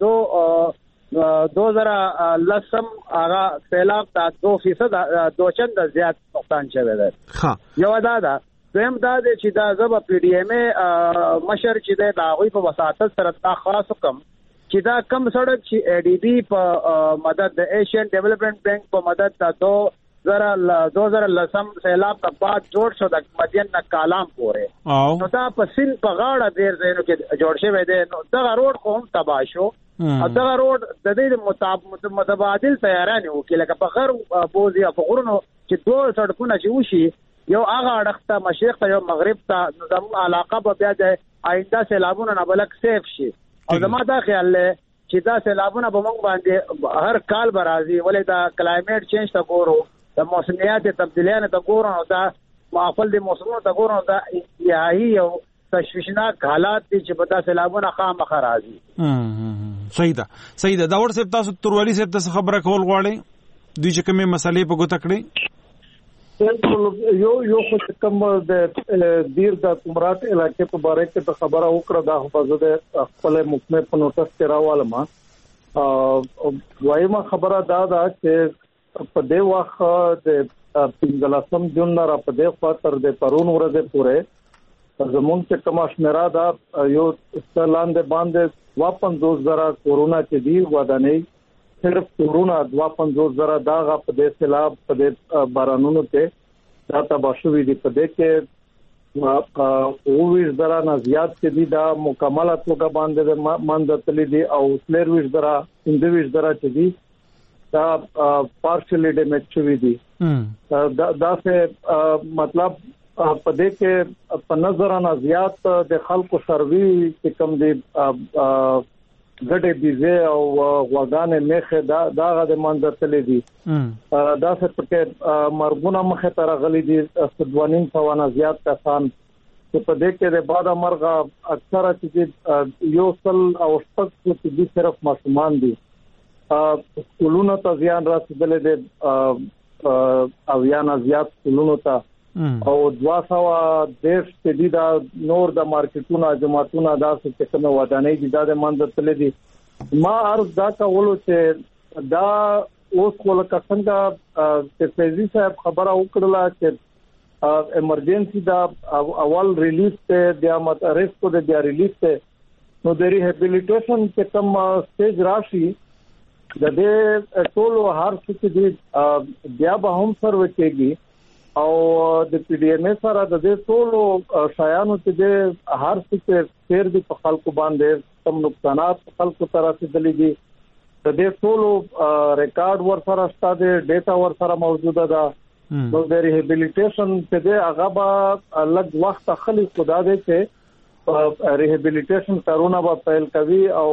2010 هغه سیلاب تا 2% دوچند زیات نقصان شوه ده ها یو دا زم دا چې دا زب پی ډی ایم مشر چې دا غوي په وساتت سره تا خاص حکم چې دا کم سړک چې ای ډی بی په مدد د ایشین ډیولپمنٹ بینک په مدد دا 2010 سیلاب کا بعد جوړ شو د مدین نه کالام پورې نو دا په سین په غاړه ډیر ځینو کې جوړ شوی دی نو دا روډ کوم تباہ شو او دا روډ د دې متبادل تیارانه وکړه لکه په غر بوزي په غرونو چې دوه سړکونه چې وشي یو هغه اړخ ته مشرق ته یو مغرب ته نو زموږ علاقه به بیا د آینده سیلابونو نه بلک سیف شي او زما دا خیال له چې دا سیلابونه به موږ باندې هر کال به راځي ولې دا کلایمیټ چینج ته ګورو د موسمیات تبدیلیانو ته ګورو نو دا معقول د موسمونو ته ګورو دا انتهایی یو تشویشناک حالات دي چې په دا سیلابونه خامخا راځي. صحیح ده دا ور صاحب تاسو تروالي صاحب ته خبره کول غواړئ دوی چې کومه مسلې په ګوته کړې یو خو کوم د دیر د کمرات علاقې په باره کې ته خبره وکړه دا حفاظت خپل مکمل په نوټس کې راوالم وایما خبره دا چې په دې وخت د 15 جون را په دې خاطر د پرون ورځې پورې زمون چې کومه شمیرا دا یو ستلاند باندې 52,000 کورونا چې دی ودانې صرف کورونا 52,000 داغه په دې سیلاب په دې بارانونو ته دا تباشوي دي په دې کې 20,000 نه زیات چې دی دا مکمل توګه باندې ماندتلې دي او 23,000 چې دی دا پارشلی ډیمیج شوی دي دا څه مطلب په دې کې په نظر نه زیات د خلکو سروي چې کوم دي ګډه بيزه او غوګانې مخه دا د منځتلې دي دا څه پکې مرګونه مخه تر غلي دي 2.5 نه زیات کسان چې په دې کې د بعد مرغه اکثره چې یو سل او شپږ چې دي صرف ماشومان دي سکولونو ته زیان رسیدلې دي او یا نه زیات سکولونو ته او 210 چې دي دا نور د مارکیټونو جماعتونو دا څه کومه ودانې دي دا د منځتلې دي ما عرض دا کولو چې دا اوس ولکه څنګه چې فیضی صاحب خبره وکړه چې ایمرجنسي دا اول ریلیف ته د ریسکو د بیا ریلیف ته نو د ریهابیلیټیشن چې کوم سټیج راشي د دې ټولو هر څه چې بیا به هم سروي کېږي او د پی ډی ایم ای سره د دې ټولو شایانو چې د هر څه تیر دي په خلکو باندې کم نقصانات خلکو ته رسیدلي دي د دې ټولو ریکارډ ور سره ستاسو ډیټا ور سره موجوده ده نو د ریهابیلیټیشن چې د هغه به لږ وخت خلک خدا دې چې ریهابیلیټیشن کارونه به پیل کوي او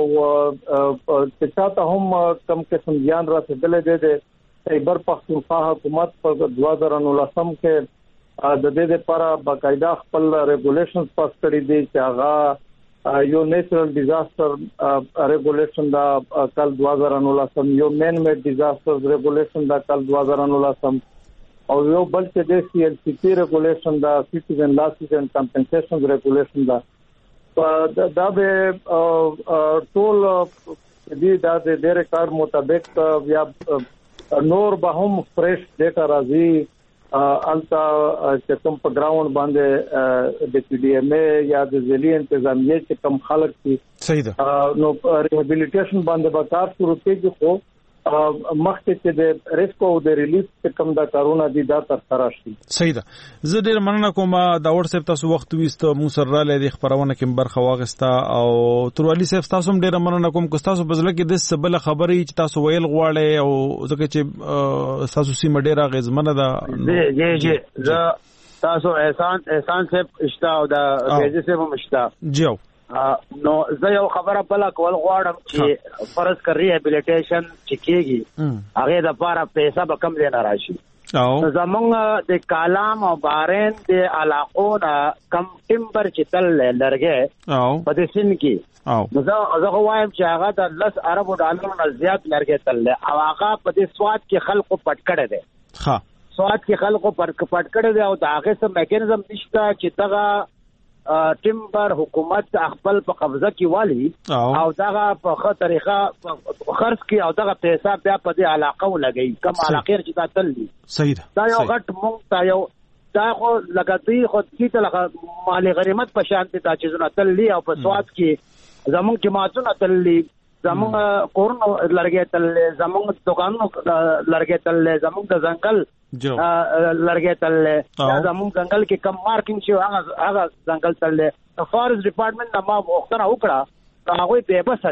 چې تاسو هم کم قسم ځان رسیدلې دي خیبر پختونخوا حکومت په 2019 کې د دې لپاره باقاعده خپل ریګولیشنز پاس کړی دي چې هغه یو نیچرل ډیزاستر ریګولیشن دا کال 2019 یو مین میډ ډیزاستر ریګولیشن دا کال 2019 او یو بل چې د سی ال سی پی ریګولیشن دا سټیزن لاسز اینڈ کمپنسیشن ریګولیشن دا به ټول دې دا د ریکارډ مطابق یا نور به هم فریش ډیټا راځي التا چې کوم په ګراوند باندې د پی ډی ایم ای یا د ځلي انتظامیه چې کوم خلک دي صحیح ده نو ریهابیلیټیشن باندې به کار شروع کېږي خو مخکې چې د ریسکو او د ریلیف چې کوم دا کارونه دي دا تر سره شي. صحیح ده زه ډیر مننه کوم دا ور صاحب تاسو وخت وست مو سره را لې خبرونه کې برخه واغستا او تروالي صاحب تاسو هم ډیر مننه کوم کو تاسو بزله کې د سبله خبري چې تاسو ویل غواړئ او ځکه چې تاسو سیمه ډیره غزمنه ده جی تاسو احسان صاحب اشتا او دا فیضی صاحب هم اشتا جی نو زه یو خبره بل کول غواړم چې فرض کړی ریهابیلیټیشن چې کېږي هغه د لپاره پیسې به کم دی نه راشي نو زمونږ د کالام او بارین د علاقو نه کم ټیمبر چې تل لرګي په دې سین کې نو زه وایم چې هغه د 10 اربو ډالرو نه زیات لرګي تل او هغه په دې سواد کې خلکو پټ کړی دی سواد کې خلکو پټ کړی دی او دا هغه څه میکانیزم نشته چې دغه ټیمبر حکومت خپل په قبضه کې والی او دغه په ښه طریقه خرڅ کې او دغه پیسې بیا په دې علاقه ولګي کوم علاقې چې دا تل دي صحیح دا یو غټ مونږ ته یو دا خو لګتي خو چې لکه مالی غریمت په شان دي دا چیزونه تل دي او په سواد کې زمونږ جماعتونه تل دي زمونږ کورونو لرګي تل زمونږ دکانونو لرګي تل زمونږ د ځنګل لرګي تل زمونږ ځنګل کې کم مارکینګ شو هغه ځنګل تل فارست ډپارټمنټ ما وختونه وکړه هغه به بس دي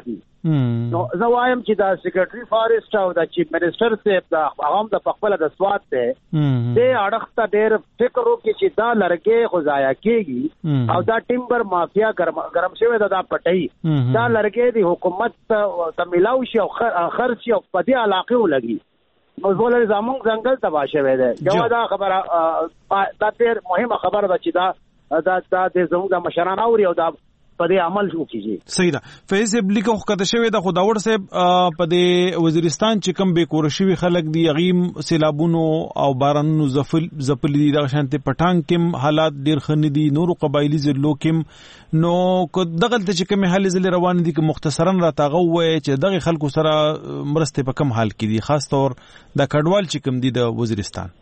نو زه وایم چې دا سیکریټري فارسټ او دا چیف منسٹر صاحب دا عوام د خپل د سواد ته د اړخته ډېر فکر وکړي چې دا لرګي خو ضایع کیږي او دا ټیمبر مافیا ګرم شوی دا پټي دا لرګي د حکومت ته ملاوي شي او خرچ او په دې علاقه ولګي نو زول زمونږ ځنګل تباہ شوی دی یو دا خبره دا ډېر مهمه خبره ده چې دا د زموږ د مشران اوري او دا په دې عمل وکړي. صحیح ده. فیض ابلیک خو کته شوی د خداور صاحب په دې وزیرستان چې کم به کور شوی خلک دی غیم سیلابونو او بارانونو زپل دي د شانته پټان کې حالات ډیر خنې دي نور قبایلی ضلعو کې نو کو دغه چې کوم حل زل روان دي که مختصرا را تاغه وای چې دغه خلکو سره مرسته په کم حال کې دي خاص طور د کډوال چې کوم دي د وزیرستان.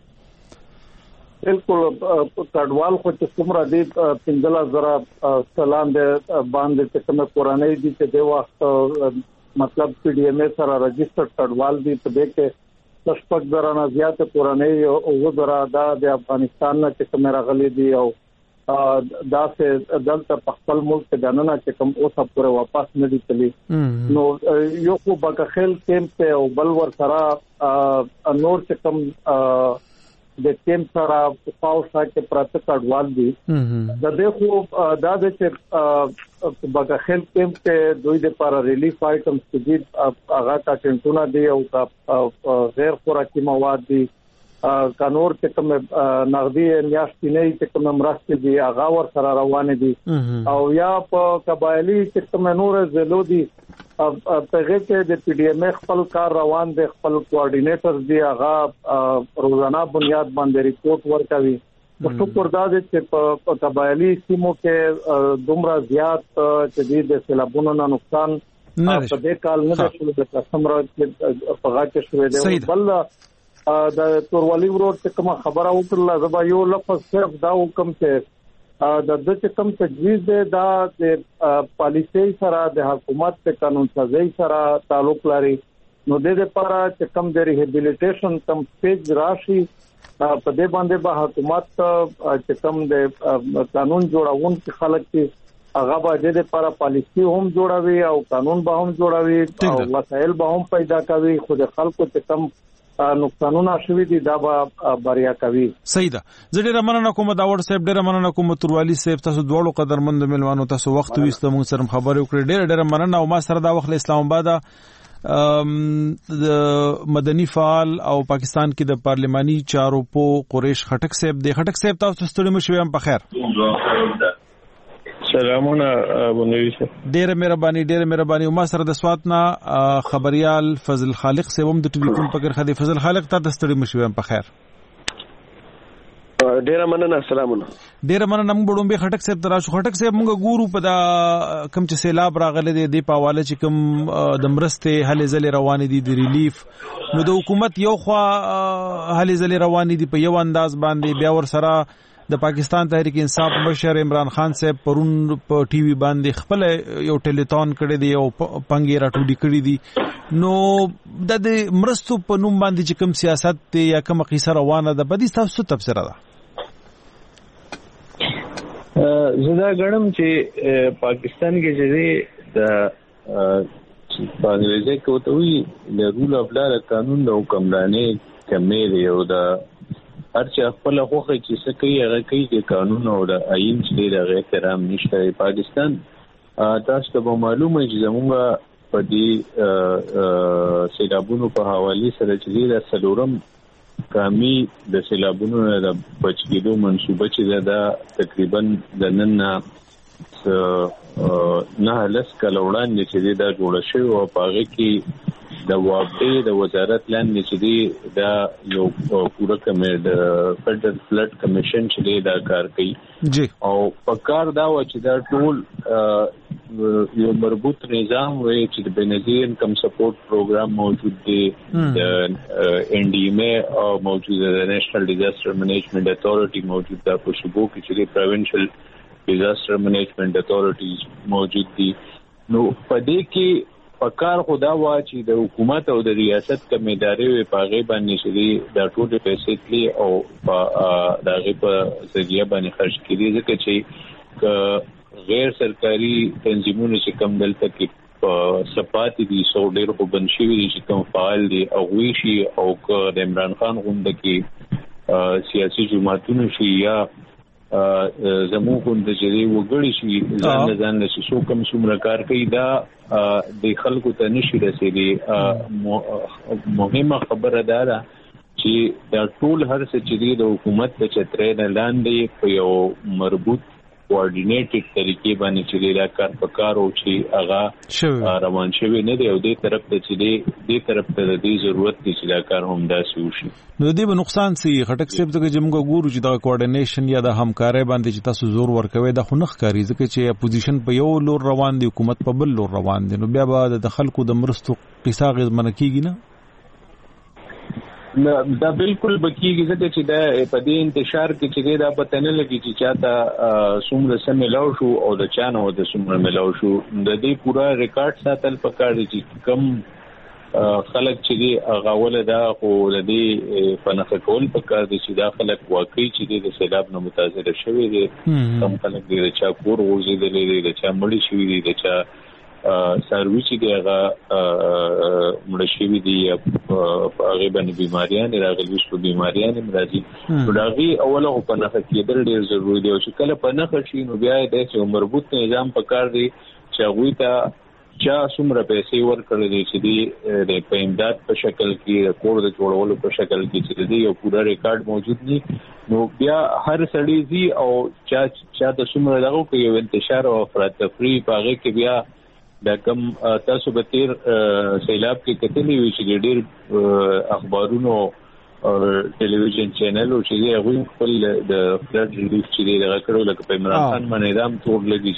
بالکل کډوال خو چې څومره دي 15,000 سلام دې باندې چې کومه قرانه دي چې د وخت مطلب پی ډی ایم سره رجسټرډ کډوال دي په دې کې تشپک درانه زیات قرانه او وزرا د افغانستان نه چې کومه راغلي دي او دا سه دلته په خپل ملک کې دننه چې کوم اوسه پورې واپس نه دي تللی نو یو خو بکخل کیمپ او بل ور سره نور چې کوم د ټیم سره پاوښه کې پراته کډوال دي د دې خو دا د چې بغاخل کیمپ ته دوی د لپاره ریلیف آیټمز کې هغه کا ټنټونه دي او غیر خوراکي مواد دي کانور چې کوم نغدي میاشتې نه چې کوم مرستې دي هغه ور سره روان دي او یا په قبایلی چې کوم نور زلو دي په هغه کې د پی ډی ایم خپل کار روان دي خپل کوارډینیټرز دي هغه روزانه بنیاد باندې ریپورت ورکوي په ټول دا چې په قبایلی سیمو کې دومره زیات چې د سیلابونو نه نقصان په دې کال نه شول د قسم را چې په هغه کې شوې ده بل د توروالی ورور چې کوم خبره وکړه زبا یو لفظ صرف دا حکم چې د دې کوم تجویز دی دا د پالیسي سره د حکومت په قانون سازي سره تعلق لري نو د دې لپاره چې کوم د ریهابیلیټیشن کم سټیج راشي په دې باندې به حکومت چې کوم د قانون جوړاون چې خلک چې هغه به د دې لپاره پالیسي هم جوړوي او قانون به هم جوړوي او وسایل به هم پیدا کوي خو د خلکو چې کوم نقصانونه شوي دي دا به بریا کوي. صحیح ده. زه ډېر مننه کوم دا ور صاحب ډېر مننه کوم توروالی صاحب تاسو دوړو قدرمند ملوانو تاسو وخت وېستو موږ سره خبرې وکړې ډېر مننه او ما سره دا وخت اسلام آباد د مدني فعال او پاکستان کې د پارلماني چارو په قریش خټک صاحب د خټک صاحب تاسو ستړي مشوي هم په خیر. سلامونه ابونوي ډېر مهرباني او ما سره د سواتنا خبريال فضل خالق سیوم د ټوی کوم پکر خدي فضل خالق ته د ستړي مشوي په خیر. ډېر مننه سلامونه موږ بډوم به خټک صاحب تراشو خټک صاحب موږ ګورو په دا کم چې سیلاب راغله د پاواله چې کم د مرسته هلې زلې روان دي د ریلیف نو د حکومت یو خوا هلې زلې روان دي په یو انداز باندې بیا ور سره د پاکستان تحریک انصاف مشر عمران خان صاحب پرون په ټي وي باندې خپل یو ټلیټون کړی دی او پنګي راټولې کړې دي نو د مرستو په نوم باندې چې کوم سیاست یا کوم قصه روانه ده بدی تاسو تفسیر ده. زدا غړم چې پاکستان کې چې د باندې کوته وی د رول اف لا قانون د حکمرانۍ کمې دی او د هر چې خپل خوخه چې څه کوي هغه کوي چې قانون او د آئین چې د احترام نشته. پاکستان تاسو ته معلومه چې زموږ په دې سیلابونو په حواله سره چې د سلورم کامی د سیلابونو د بچیدو منسوبه چې دا تقریبا د نن نه لس کال وړاندې چې دا جوړ شوی او په هغه کې د وابډې د وزارت لاندې چې دا یو پوره کمیټه د فدرل فلډ کمیشن چې دا کار کوي او په کار دا و چې دا ټول یو مربوط نظام وي چې د بنظیر انکم سپورټ پروګرام موجود دی د ان ډي ایم او موجود دی د نېشنل ډیزاستر منیجمنت اتھارټي موجود ده په صوبو کې چې پروینشل ډیزاستر منیجمنت اتھارټیز موجود دي نو په دې کې پکار خدا وا چې د حکومت او د ریاست کمیداري په غي باندې چې دا ټول پیسې تلی او په دغه په ذریعہ باندې خرج کړي ځکه چې غیر سرکاري تنظیمونو چې کم دلته کې سپاتې دي سو ډېر خو بند شوي دي چې کوم فعال دي او ویشي او د عمران خان غونډه کې سیاسي جماعتونه شي یا زموږ غونډه چې وګړي شي ځان له شو کوم څومره کار کوي دا د خلکو ته نشي رسېدي. مهمه خبره ده چې دا ټول هر څه چې د حکومت په چترې نه لاندې په یو مربوط کوارډینیټډ طریقې باندې چې دا کار پکار او چې هغه روان شوی نه دی او دې طرف ته چې دې طرف ته د ضرورت دي چې دا کار هم داسې وشي. نو دې به نقصان سي خټک صاحب څنګه چې موږ ګورو چې دا کوارډینیشن یا د همکارۍ باندې چې تاسو زور ورکوي دا خو نه ښکاري ځکه چې اپوزیشن په یو لور روان دي حکومت په بل لور روان دي نو بیا به د خلکو د مرستو قصه غزمنه کیږي نه دا بالکل بکیږي ځکه چې دا په دې انتشار کې چې دا پته نه لګي چې چاته څومره سم ملاو شو او د چانه او د څومره ملاو شو د دې پورا ریکارډ ساتل پکار دي چې کم خلک چې هغه ول دا خو د دې پنځه کول پکار دي چې دا خلک واقعي چې د سیلاب نه متاثر شوي دي کم خلک دي چې کور ورزيدلې دي چې مړی شوي دي چې سروي چې هغه مړشوي دي هغه باندې بیماریان راغلي شو بیماریان راځي نو داغي اوله په نخښه کېدل ډېر ضروري دی او چې کله په نخښه شي نو بیا د مربوط نظام پکار دی چې هغه ته چا څومره پیسې ورکړل دي چې د پیمداد په شکل کې رکورډ د جوړولو په شکل کې چې دی یو پورا ریکارډ موجود دی نو بیا هر سړی زی او چا د څومره دغه کې یو انتشار او افراط تفریح پاغه کې بیا دا کم تاسو به تیر سیلاب کې کتلی وی چې ډېر اخبارونو او ټلویزیون چینل او چې هغه خپل د فلډ ریلیف چې دغه کړو لکه په عمران خان باندې نظام ټول لګی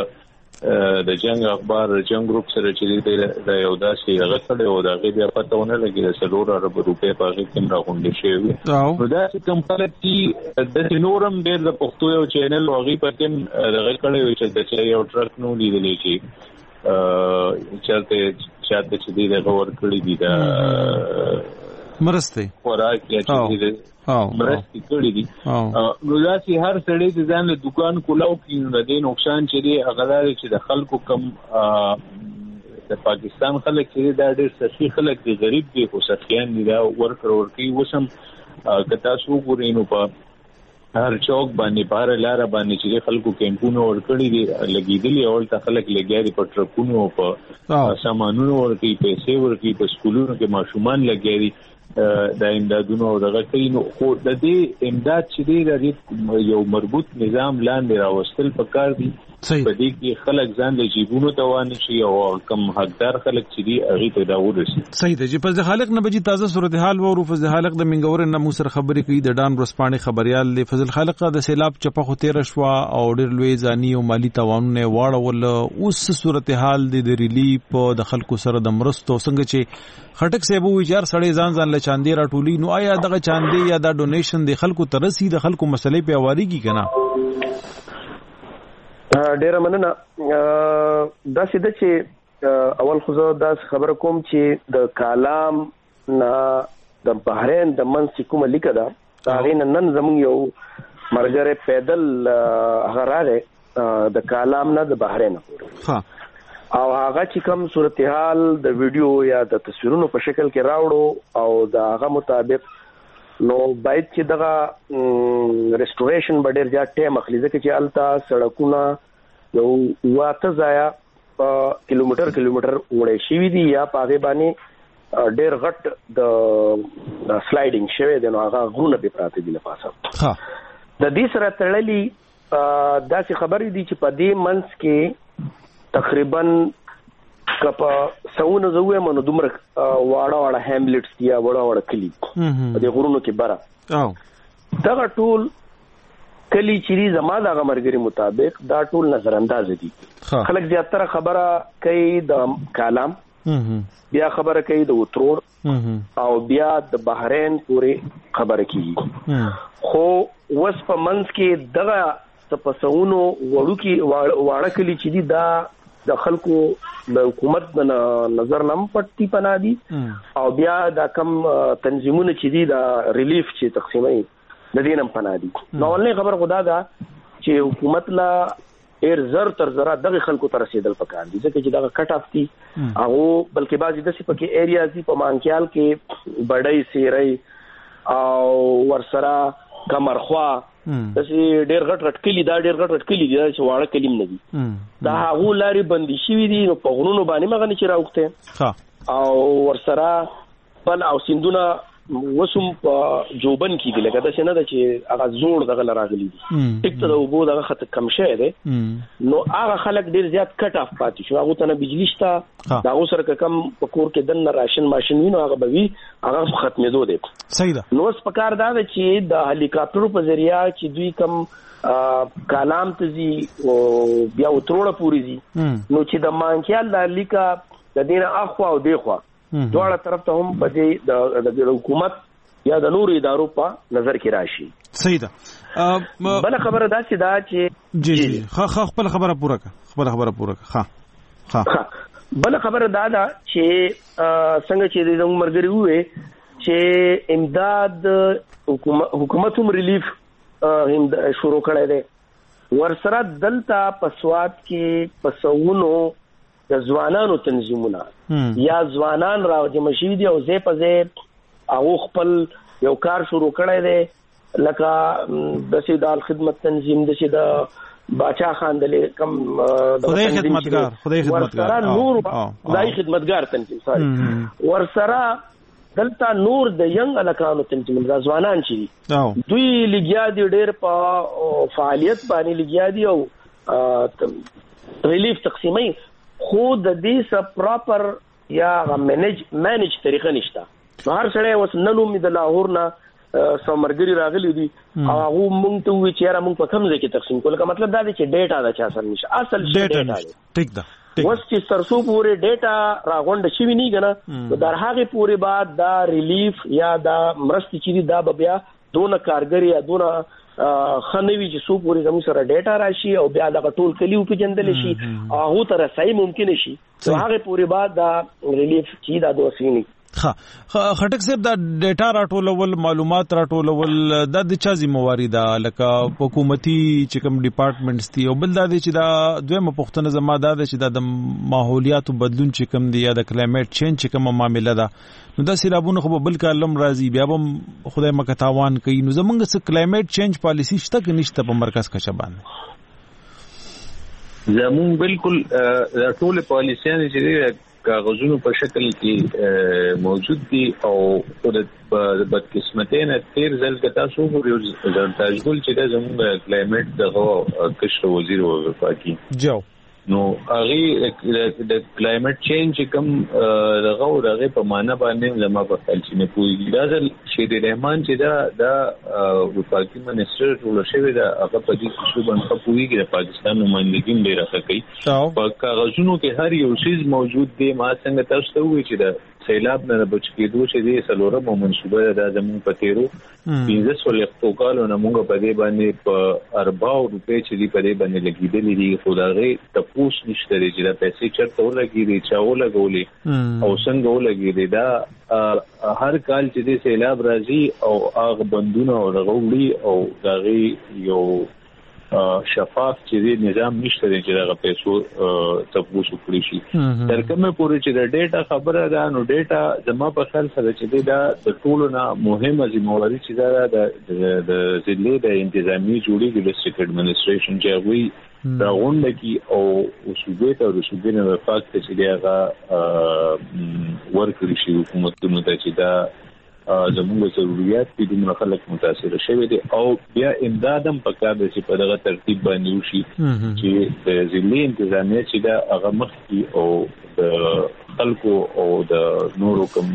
چې د جنگ اخبار جنگ گروپ سره چې د یو داسې هغه کړو او دا بیا پته ونه لګی د 100 ارب روپے په هغه کې راغونډ شوی نو دا چې کوم خلک چې د نورم ډېر د پښتو یو چینل او هغه په کې دغه کړو چې د یو ټرک نو لیدلې چې چاته چې دې د غور کړی دي دا مرسته خوراک یا چې مرسته کړی دي نو ځکه هر سړی چې ځان له دکان کولاو کې نه دی نقصان چې دی هغه چې د خلکو کم د پاکستان خلک چې دا ډېر سخی خلک دي غریب دي خو سخیان دي دا ورکړي وسم کتا سو ګورې نو په هر چوک باندې بار لار باندې چې خلکو کیمپونو ورکړي دي لګیدلي او ته خلک لګیاري په ټرکونو په سامانونو ورکړي پیسې ورکړي په سکولونو کې ماشومان لګیاري د امدادونو او دغه کوي نو خو د دې امداد چې دی د یو مربوط نظام لاندې راوستل پکار دي په دې کې خلک ځان له جیبونو ته وانه شي او کم حقدار خلک چې دی هغه ته دا ورسي. صحیح دی چې فضل خالق نه بجې تازه صورتحال وو فضل خالق د منګور نه مو سره خبرې کوي د ډان ورسپانې خبريال دی فضل خالق د سیلاب چپه خو 13 شوا او ډېر لوی ځاني او مالی توانونه واړول اوس صورتحال د ریلیف د خلکو سره د مرستو څنګه چې خټک سیبو ویچار سړی ځان له چاندې راټولي نو آیا دغه چاندې یا د ډونیشن د خلکو ترسي د خلکو مسلې په اواريږي کنه ډیره مننه دا سیده چې اول خو زه دا خبر کوم چې د کالام نه د بحرین د منځ کومه لیکه ده هغه نن زموږ یو مرګره پیدل هغه د کالام نه د بحرین ها او هغه چې کوم صورتحال د ویډیو یا د تصویرونو په شکل کې راوړو او دا هغه مطابق نو باید چې دغه ریسټوریشن به ډېر زیات ټایم اخلي ځکه چې الته سړکونه یو واته ځای کیلومتر وړي شي دي یا پاغه باندې ډېر غټ د سلایډینګ شوی دی نو هغه غرونه به پراته دي لپاسه ها د دې سره تړلې داسې خبرې دي چې په دې منځ کې تقریبا کپا سونه زوې منو دومره واړه هیملټس دي واړه کلی د غرونو کې برا دا ټول کلی چې زماده غمرګري مطابق دا ټول نظر انداز دي خلک زیاتره خبره کوي د کالام بیا خبره کوي د وترور او بیا د بحرین پورې خبره کوي خو وس په منځ کې دغه تپسونو واړه کلی چې دي دا د خلکو د حکومت د نظر نم پټي پنا دي او بیا دا کم تنظیمونه چې دي دا ریلیف چې تقسیمي د دینم پنا دي نو ولې خبر خدا دا چې حکومت لا ډیر زر تر زره دغه خلکو ته رسیدل پکار دي ځکه چې دغه کټ اف دي او بلکې بعضی د څه پکې ایریاز دي په مانکیال کې بډای سیری او ورسره کمرخوا داسې ډیر غټ کلی دا ډیر غټ کلی دي چې واړه کلیم نه دي دا هغه لاري بندي شوی دي نو په غرونو باندې مغه نه چې راوخته او ورسره بل او سندونه وسوم په جوبن کې دي لکه دا څنګه دا چې هغه زوړ دغه لراغلي دي ټیک ته د وبو دغه خط کم شوی دی نو هغه خلک ډیر زیات کټ اف پاتې شو هغه ته نه بجلی شته دا اوسره کم په کور کې دنه راشن ماشين وینو هغه به وي هغه ختمېدو دي صحیح ده نو اس پکار دا چې د هلیکاپټر په ذریعہ چې دوی کم کالام ته زی او بیا وتروړه پوری زی نو چې د مانکیال د لیکا د دینه اخوا او دیخوا دواړه طرف ته هم په د حکومت یا د نورو ادارو په نظر کې راشي صحیح ده بل خبره دا چې جی خپل خبره پوره کا بل خبره دا چې څنګه چې د مرګري وې چې امداد حکومت هم ریلیف شروع کړی دی ورسره دلته په سواد کې پسونو د ځوانانو تنظیمونه یا ځوانان راوځي مشي دي او زه په زه او خپل یو کار شروع کړی دی لکه د سیدال خدمت تنظیم د سیدا باچا خان د کم خدای خدمتګار نور خدای خدمتګار تنظیم سوري ورسره دلته نور د ینګ الکانو تنظیم د ځوانان چې دوی لګیا دي ډېر په فعالیت باندې لګیا دي او ریلیف تقسیمي خو د دې سب پراپر یا مینج طریقه نشته هر سړی اوس ننوم د لاهور نه سمرګری راغلی دي او هغه مونږ ته وی چې را مونږ په کوم ځای کې تقسیم کول کا مطلب دا دی چې ډیټا دا چا سره نشه اصل ډیټا دی ټیک ده اوس چې سرسو پورې ډیټا راغونډ شي نه کنه در هغه پورې بعد دا ریلیف یا دا مرستې چې دا بیا دونه کارګری یا دونه خنوي چې سو پورې زموږ سره ډیټا راشي او بیا دا ټول کلیو په جندل شي هغه تر صحیح ممکن شي هغه پورې بعد دا ریلیف چې دا دوسینی خټک صاحب دا ډیټا راټولول معلومات راټولول د چا ذمہواری ده لکه حکومتي چې کوم ډپارټمنټس دي او بل دا چې دا دویمه پښتنه زما دا چې د ماحولیاتو بدلون چې کوم دی یا د کلایمټ چینج چې کوم معاملې ده نو دا سیلابونه خو بل کالم راځي بیا هم خدای مکه تاوان کوي نو زمونږ څه کلایمټ چینج پالیسی شته کې نشته په مرکز کچه باندې زمون بالکل ټول پالیسیان چې کاغذونو په شکل کې موجود دي او د بدقسمتۍ تیر ځل کې تاسو وګورئ د تاجګل چې د زموږ کلایمټ دغه کشر وزیر وفاقي جو نو هغه د کلایمټ چینج کوم دغه په معنا باندې زما په خپل چې نه پوهیږي دا ځل چې د رحمان چې دا وفاقي منسټر ټول شوی دا هغه په دې څه باندې پوهیږي د پاکستان نمائندګي ډیره کوي په کاغذونو کې هر یو شی موجود دی ما څنګه تاسو ته وایي چې دا سیلاب نه بچ کېدو چې دې سلورمه منصوبه د زمون په تیرو 1500 کالو نه موږ په دې باندې په ارباو روپے چې دې په دې باندې لګیدلې دي خدای تپوس نشته چې دا پیسې چرته ولګي چا ولګولې او څنګه ولګي دا هر کال چې دې سیلاب راځي او هغه بندونه او غوړي او دغه یو شفاف چې دې نظام نشته چې دا پیسو تپوس وکړي شي تر کومه پورې چې د ډیټا خبره ده نو ډیټا زما په خیال سره چې دا د ټولو نه مهمه ذمہواری چې دا د ضلع د انتظامی جوړیږي ډیسټریکټ ایڈمنسټریشن چې وی دا غونډه کې او صوبې ته او صوبې نه وفاق ته چې دا ورکړي شي حکومتونو ته چې دا زموږ ضرورت دي د خلک متاثر شوي دي او بیا امدادم پکار دي چې په دغه ترتیب باندې وشي چې د ضلع انتظامیه چې دا هغه مخکي او د خلکو او د نورو کوم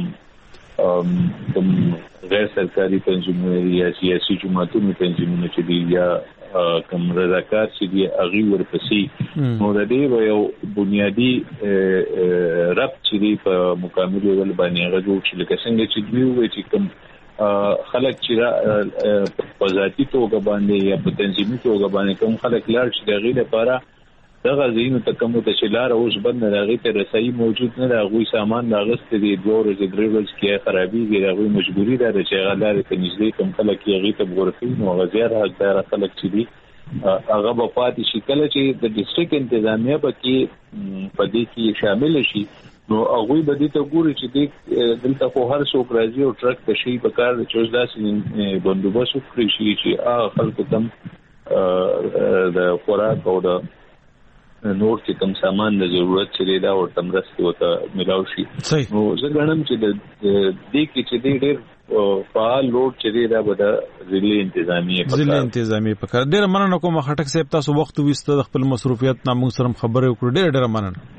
غیر سرکاري تنظیمونه یا سیاسي جماعتونو تنظیمونه چې دي یا کوم رضاکار چې دی هغه ورپسې نو د دې یو بنیادی ربط چې دی په مکمل ډول باندې هغه جوړ شي لکه څنګه چې دوی وایي چې کوم خلک چې په ذاتي توګه باندې یا په تنظیمي توګه باندې کوم خلک لاړ شي دغه لپاره دغه زینو تکمو د شلار اوس بند راغی ته رسایي موجود نه راغوي سامان لاغست دي دوه ورځې درې ورځې کې خرابېږي راغوي مجبوری ده چې هغه لارې ته نږدې کوم خلک یې غي ته ورفي نو غزيار حقدار خلک چې دي هغه په پاتې شي. کله چې د ډیسټریکټ انتظامیه پدې کې شامل شي نو هغه به دې ته ګوري چې دلته خو هر څوک راځي او ټرک ته شي په کار چې داسې بندوبست وکړي شي چې خلکو ته د خوراک او د نور چې کوم سامان د ضرورت چې دا ورته مرستې وته ملاو شي. نو زه ګڼم چې د دې کې چې ډېر فعال لوډ چې دا به د ضلع انتظامیه په کار. ډېر مننه کوم خټک صاحب، تاسو وخت وسته د خپل مصروفیت نه موږ سره خبرې وکړو. ډېر مننه.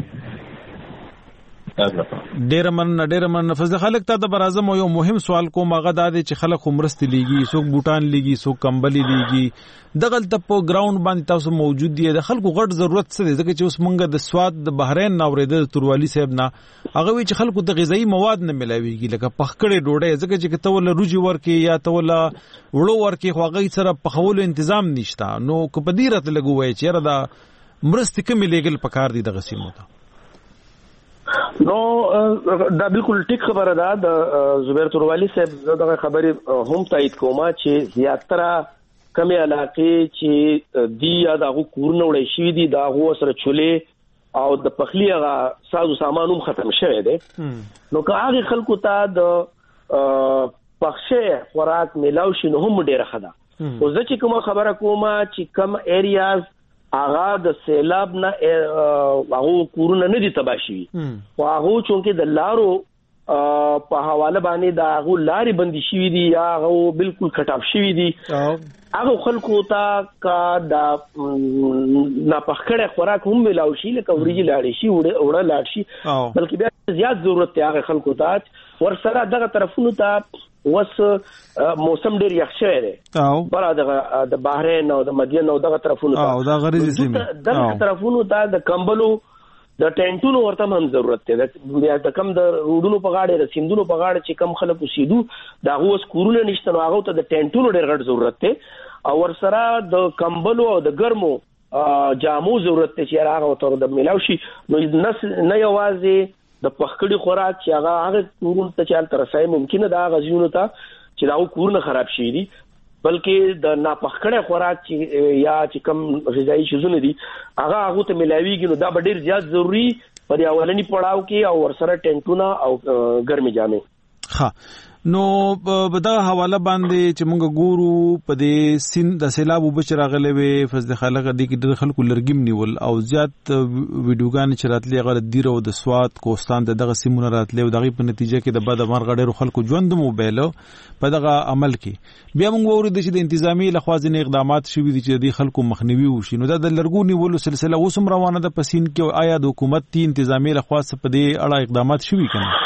ډېر مننه. فضل خالق ته د برازم یو مهم سوال کوم، هغه دا دی چې خلک عمرستي لیږي، څوک بوټان لیږي، څوک کمبلي لیږي. دغه په ګراوند باندې تاسو موجود دي، د خلکو غټ ضرورت څه دی؟ ځکه چې اوس مونږ د سواد د بحرین نه اورېدل توروالی صاحب نه، هغه وی چې خلکو د غذایی مواد نه ملاويږي، لکه پخکړې ډوډۍ، ځکه چې ته ول روجي ورکې یا ته ول وړو ورکې، خو هغه سره پخولو تنظیم نشته. نو کو بدیرت لګوي چې را د مرستې کمی لګل پکار دي دغه سیمو ته. نو دا بالکل ټیک خبره ده. د زبیر توروالی صاحب دغه خبرې هم تایید کومه چې زیاتره کمی علاقې چې دی یا دغه کورونه وړي شي دي، دغه سره چولې او د پخلی هغه سازو سامان هم ختم شوی دی. نو که هغه خلکو ته د پخشه خوراک ملاو شي نو هم ډیره ښه ده. اوس چې کومه خبره کومه چې کم ایریاز هغه د سیلاب نه هغه کورونه نه دي تباه شي، خو هغه چونکې د لارو په حواله باندې د هغه لارې بندي شوي دي یا هغه بالکل کټاف شوي دي، هغه خلکو ته کا د ناپخکړه خوراک هم ملاو شي، لکه وريجي لاړ شي وړه لاړ شي، بلکې بیا زیات ضرورت دی هغه خلکو ته. ورسره دغه طرفونو ته وس موسم ډیر یخ شوی دی، بره د بحرین او د مدین او دغه طرفونو ته او دا غریزي سیمه دغه طرفونو ته د کمبلو د ټینټونو ورته هم ضرورت دی. د کم د روډونو په غاړه د سیندونو په غاړه چې کم خلک اوسېدو دا اوس کورونه نشته، نو هغه ته د ټینټونو ډیر غټ ضرورت دی. او ورسره د کمبلو او د ګرمو جامو ضرورت دی چې هغه ته د ملاو شي. نو نه یوازې د پخکړی خوراک چې هغه کورونه ته چال ترسای ممکنه دا غزيونو ته چې دا کورونه خراب شي دي، بلکې د ناپخکړی خوراک چې یا چې کم غذایی شیزونه دي هغه ته ملاويږي. نو دا ډیر زیات ضروری په دی اولنی پړاو کې او ورسره ټینټونه او ګرمي جامې. ها نو په دا حواله باندې چې موږ ګورو په دې سین د سیلاب وبچ راغلي وي فزد خلک د کې د خلکو لرګم نیول او زیات ویډیوګان چې راتلي غل دیره او د سواد کوستان دغه سیمونه راتلي او دغه په نتیجه کې د بد مرغړو خلکو ژوند موبایل په دغه عمل کې بیا موږ ووري د انتظامی لخوازن اقدامات شوي دي چې د خلکو مخنیوي وشي. نو د لرګو نیولو سلسله اوسم روانه ده پسین کې، آیا د حکومت تی انتظامی لخواز په دې اړه اقدامات شوي کنه؟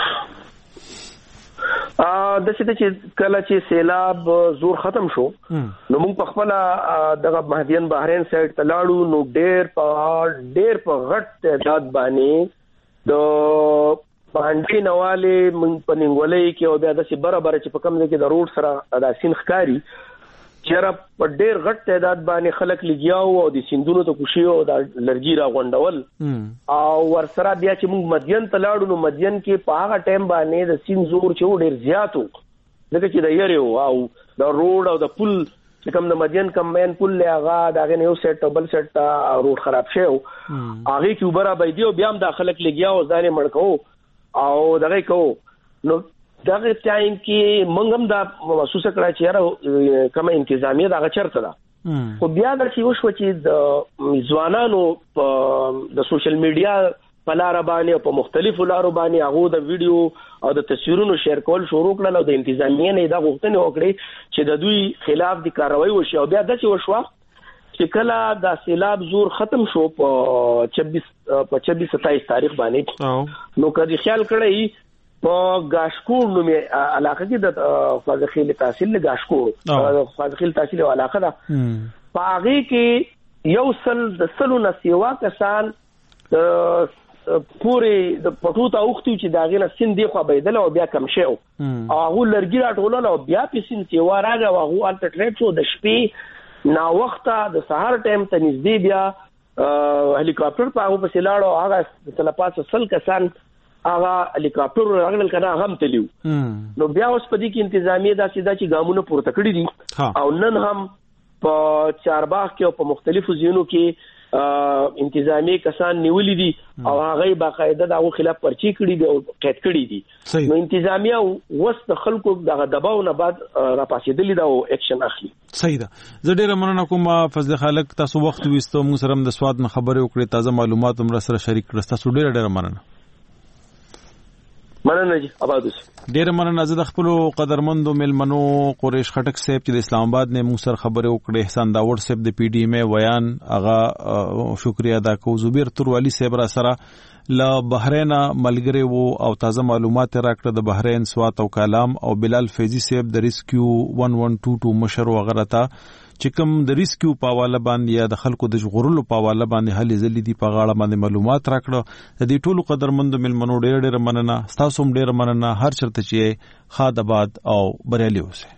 د چې کله چې سیلاب زور ختم شو نو موږ په خپل دغه مهدیان بحرین سایډ ته لاړو، نو ډېر په غټ تعداد باندې د باندې نواله موږ په ننګولې کې او بیا د سي برابر چې په کوم ځای کې د روډ سره د سین ښکاری چیرې په ډېر غټ تعداد باندې خلک لګیاو او د سیندونو ته کوشي او د لرګي را غونډول او ورسره بیا چې موږ مدین ته لاړو نو مدین کې په هغه ټایم باندې د سین زور چې ډېر زیاتو، ځکه چې د یریو او د روډ او د پل چې کوم د مدین کمباین پل هغه دغه یو سیټ بل سیټ روډ خراب شو، هغه کې وبره بيدی او بیا هم د خلک لګیاو ځان مړکو او دغه کو. نو دغه ټایم کې موږ هم دا محسوس کړای چې کومه انتظامیه دا چرته ده، خو بیا د چې وشو چې د ځوانانو د سوشل میډیا په لار باندې په مختلفو لارو باندې هغه د ویډیو او د تصویرونو شیر کول شروع کړل او د انتظامیه نه دا غوښتنه وکړي چې د دوی خلاف د کاروایی وشي. او بیا د چې وشو چې کله د سیلاب زور ختم شو په 26-27 تاریخ باندې، نو کدي خیال کړی په گاشکور نومې علاقه کې د فازخیل تحصیل فازخیل تحصیل علاقه ده، په هغه کې یو سلو نسیوا کسان پوری د پټو ته اوختي چې داغه نه سین دی خو بيدل او بیا کم شو او هغه لرګي راټول او بیا په سین سیوا راغی او هغه الټ ټریپ شو د شپې نا وخته د سهار ټایم ته نږدې بیا هلیکاپټر په هغه په سلاړو هغه تلپاس سل کسان هغه هلیکاپټر راغلل کنه هغه هم تلیو. نو بیا اوس په دې کې انتظامیه دا سیده چې ګامونه پورته کړی دي او نن هم په چارباغ کې او په مختلفو ځایونو کې انتظامی کسان نیولې دي او هغه باقاعده دغه خلاف پرچی کړي دي او قید کړي دي. نو انتظامیه وسط خلکو دغه دباو نه بعد را پاسېدلی دا او اکشن اخلي. صحیح ده. زه ډېر مننه کوم فضل خالق، تاسو وخت وستو موږ سره د سواد نه خبرې وکړې، تازه معلومات هم سره شریک کړل. تاسو ډېر مننه. مننه جی آباد اوسئ. ډېر مننه. زه د خپل قدرمندو ملمنو قریش خټک صاحب چې د اسلام آباد نه موږ سره خبرې وکړې، احسان داوود صاحب د پی ډی ایم ویان هغه شکریا ادا کوم، زبیر توروالی صاحب را سره ل بحرین ملګری وو او تازه معلومات راکړه د بحرین سوات او کلام، او بلال فیضی صاحب د ریسکیو 1122 مشر وغیرہ تا چې کوم د ریسکیو په حواله باندې یا د خلکو د ژغورلو په حواله باندې هلي ځلې دي په غاړه باندې معلومات راکړه. د دې ټولو قدرمندو ملمنو ډېر مننه. تاسو هم ډېر مننه. هر چرته چې خاد آباد او بریالي اوسئ.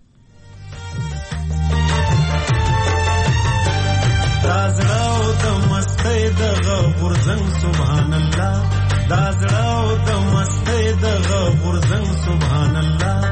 دازړاو د مستۍ دغه غورځنګ سبحان الله، دازړاو د مستۍ دغه غورځنګ سبحان الله.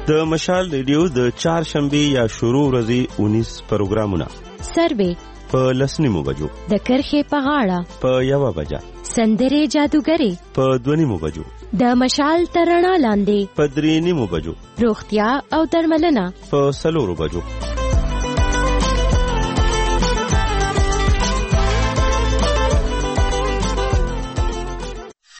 د مشال ریډیو د چهارشنبه یا شروع ورځې 19 پروګرامونه سروې په لسنیمو بجو، د کرخې په غاړه په 1 بجه، سندرې جادوګرې په 2 بجو، د مشال ترڼا لاندې په 3 بجو، روغتیا او درملنه په 4 بجو.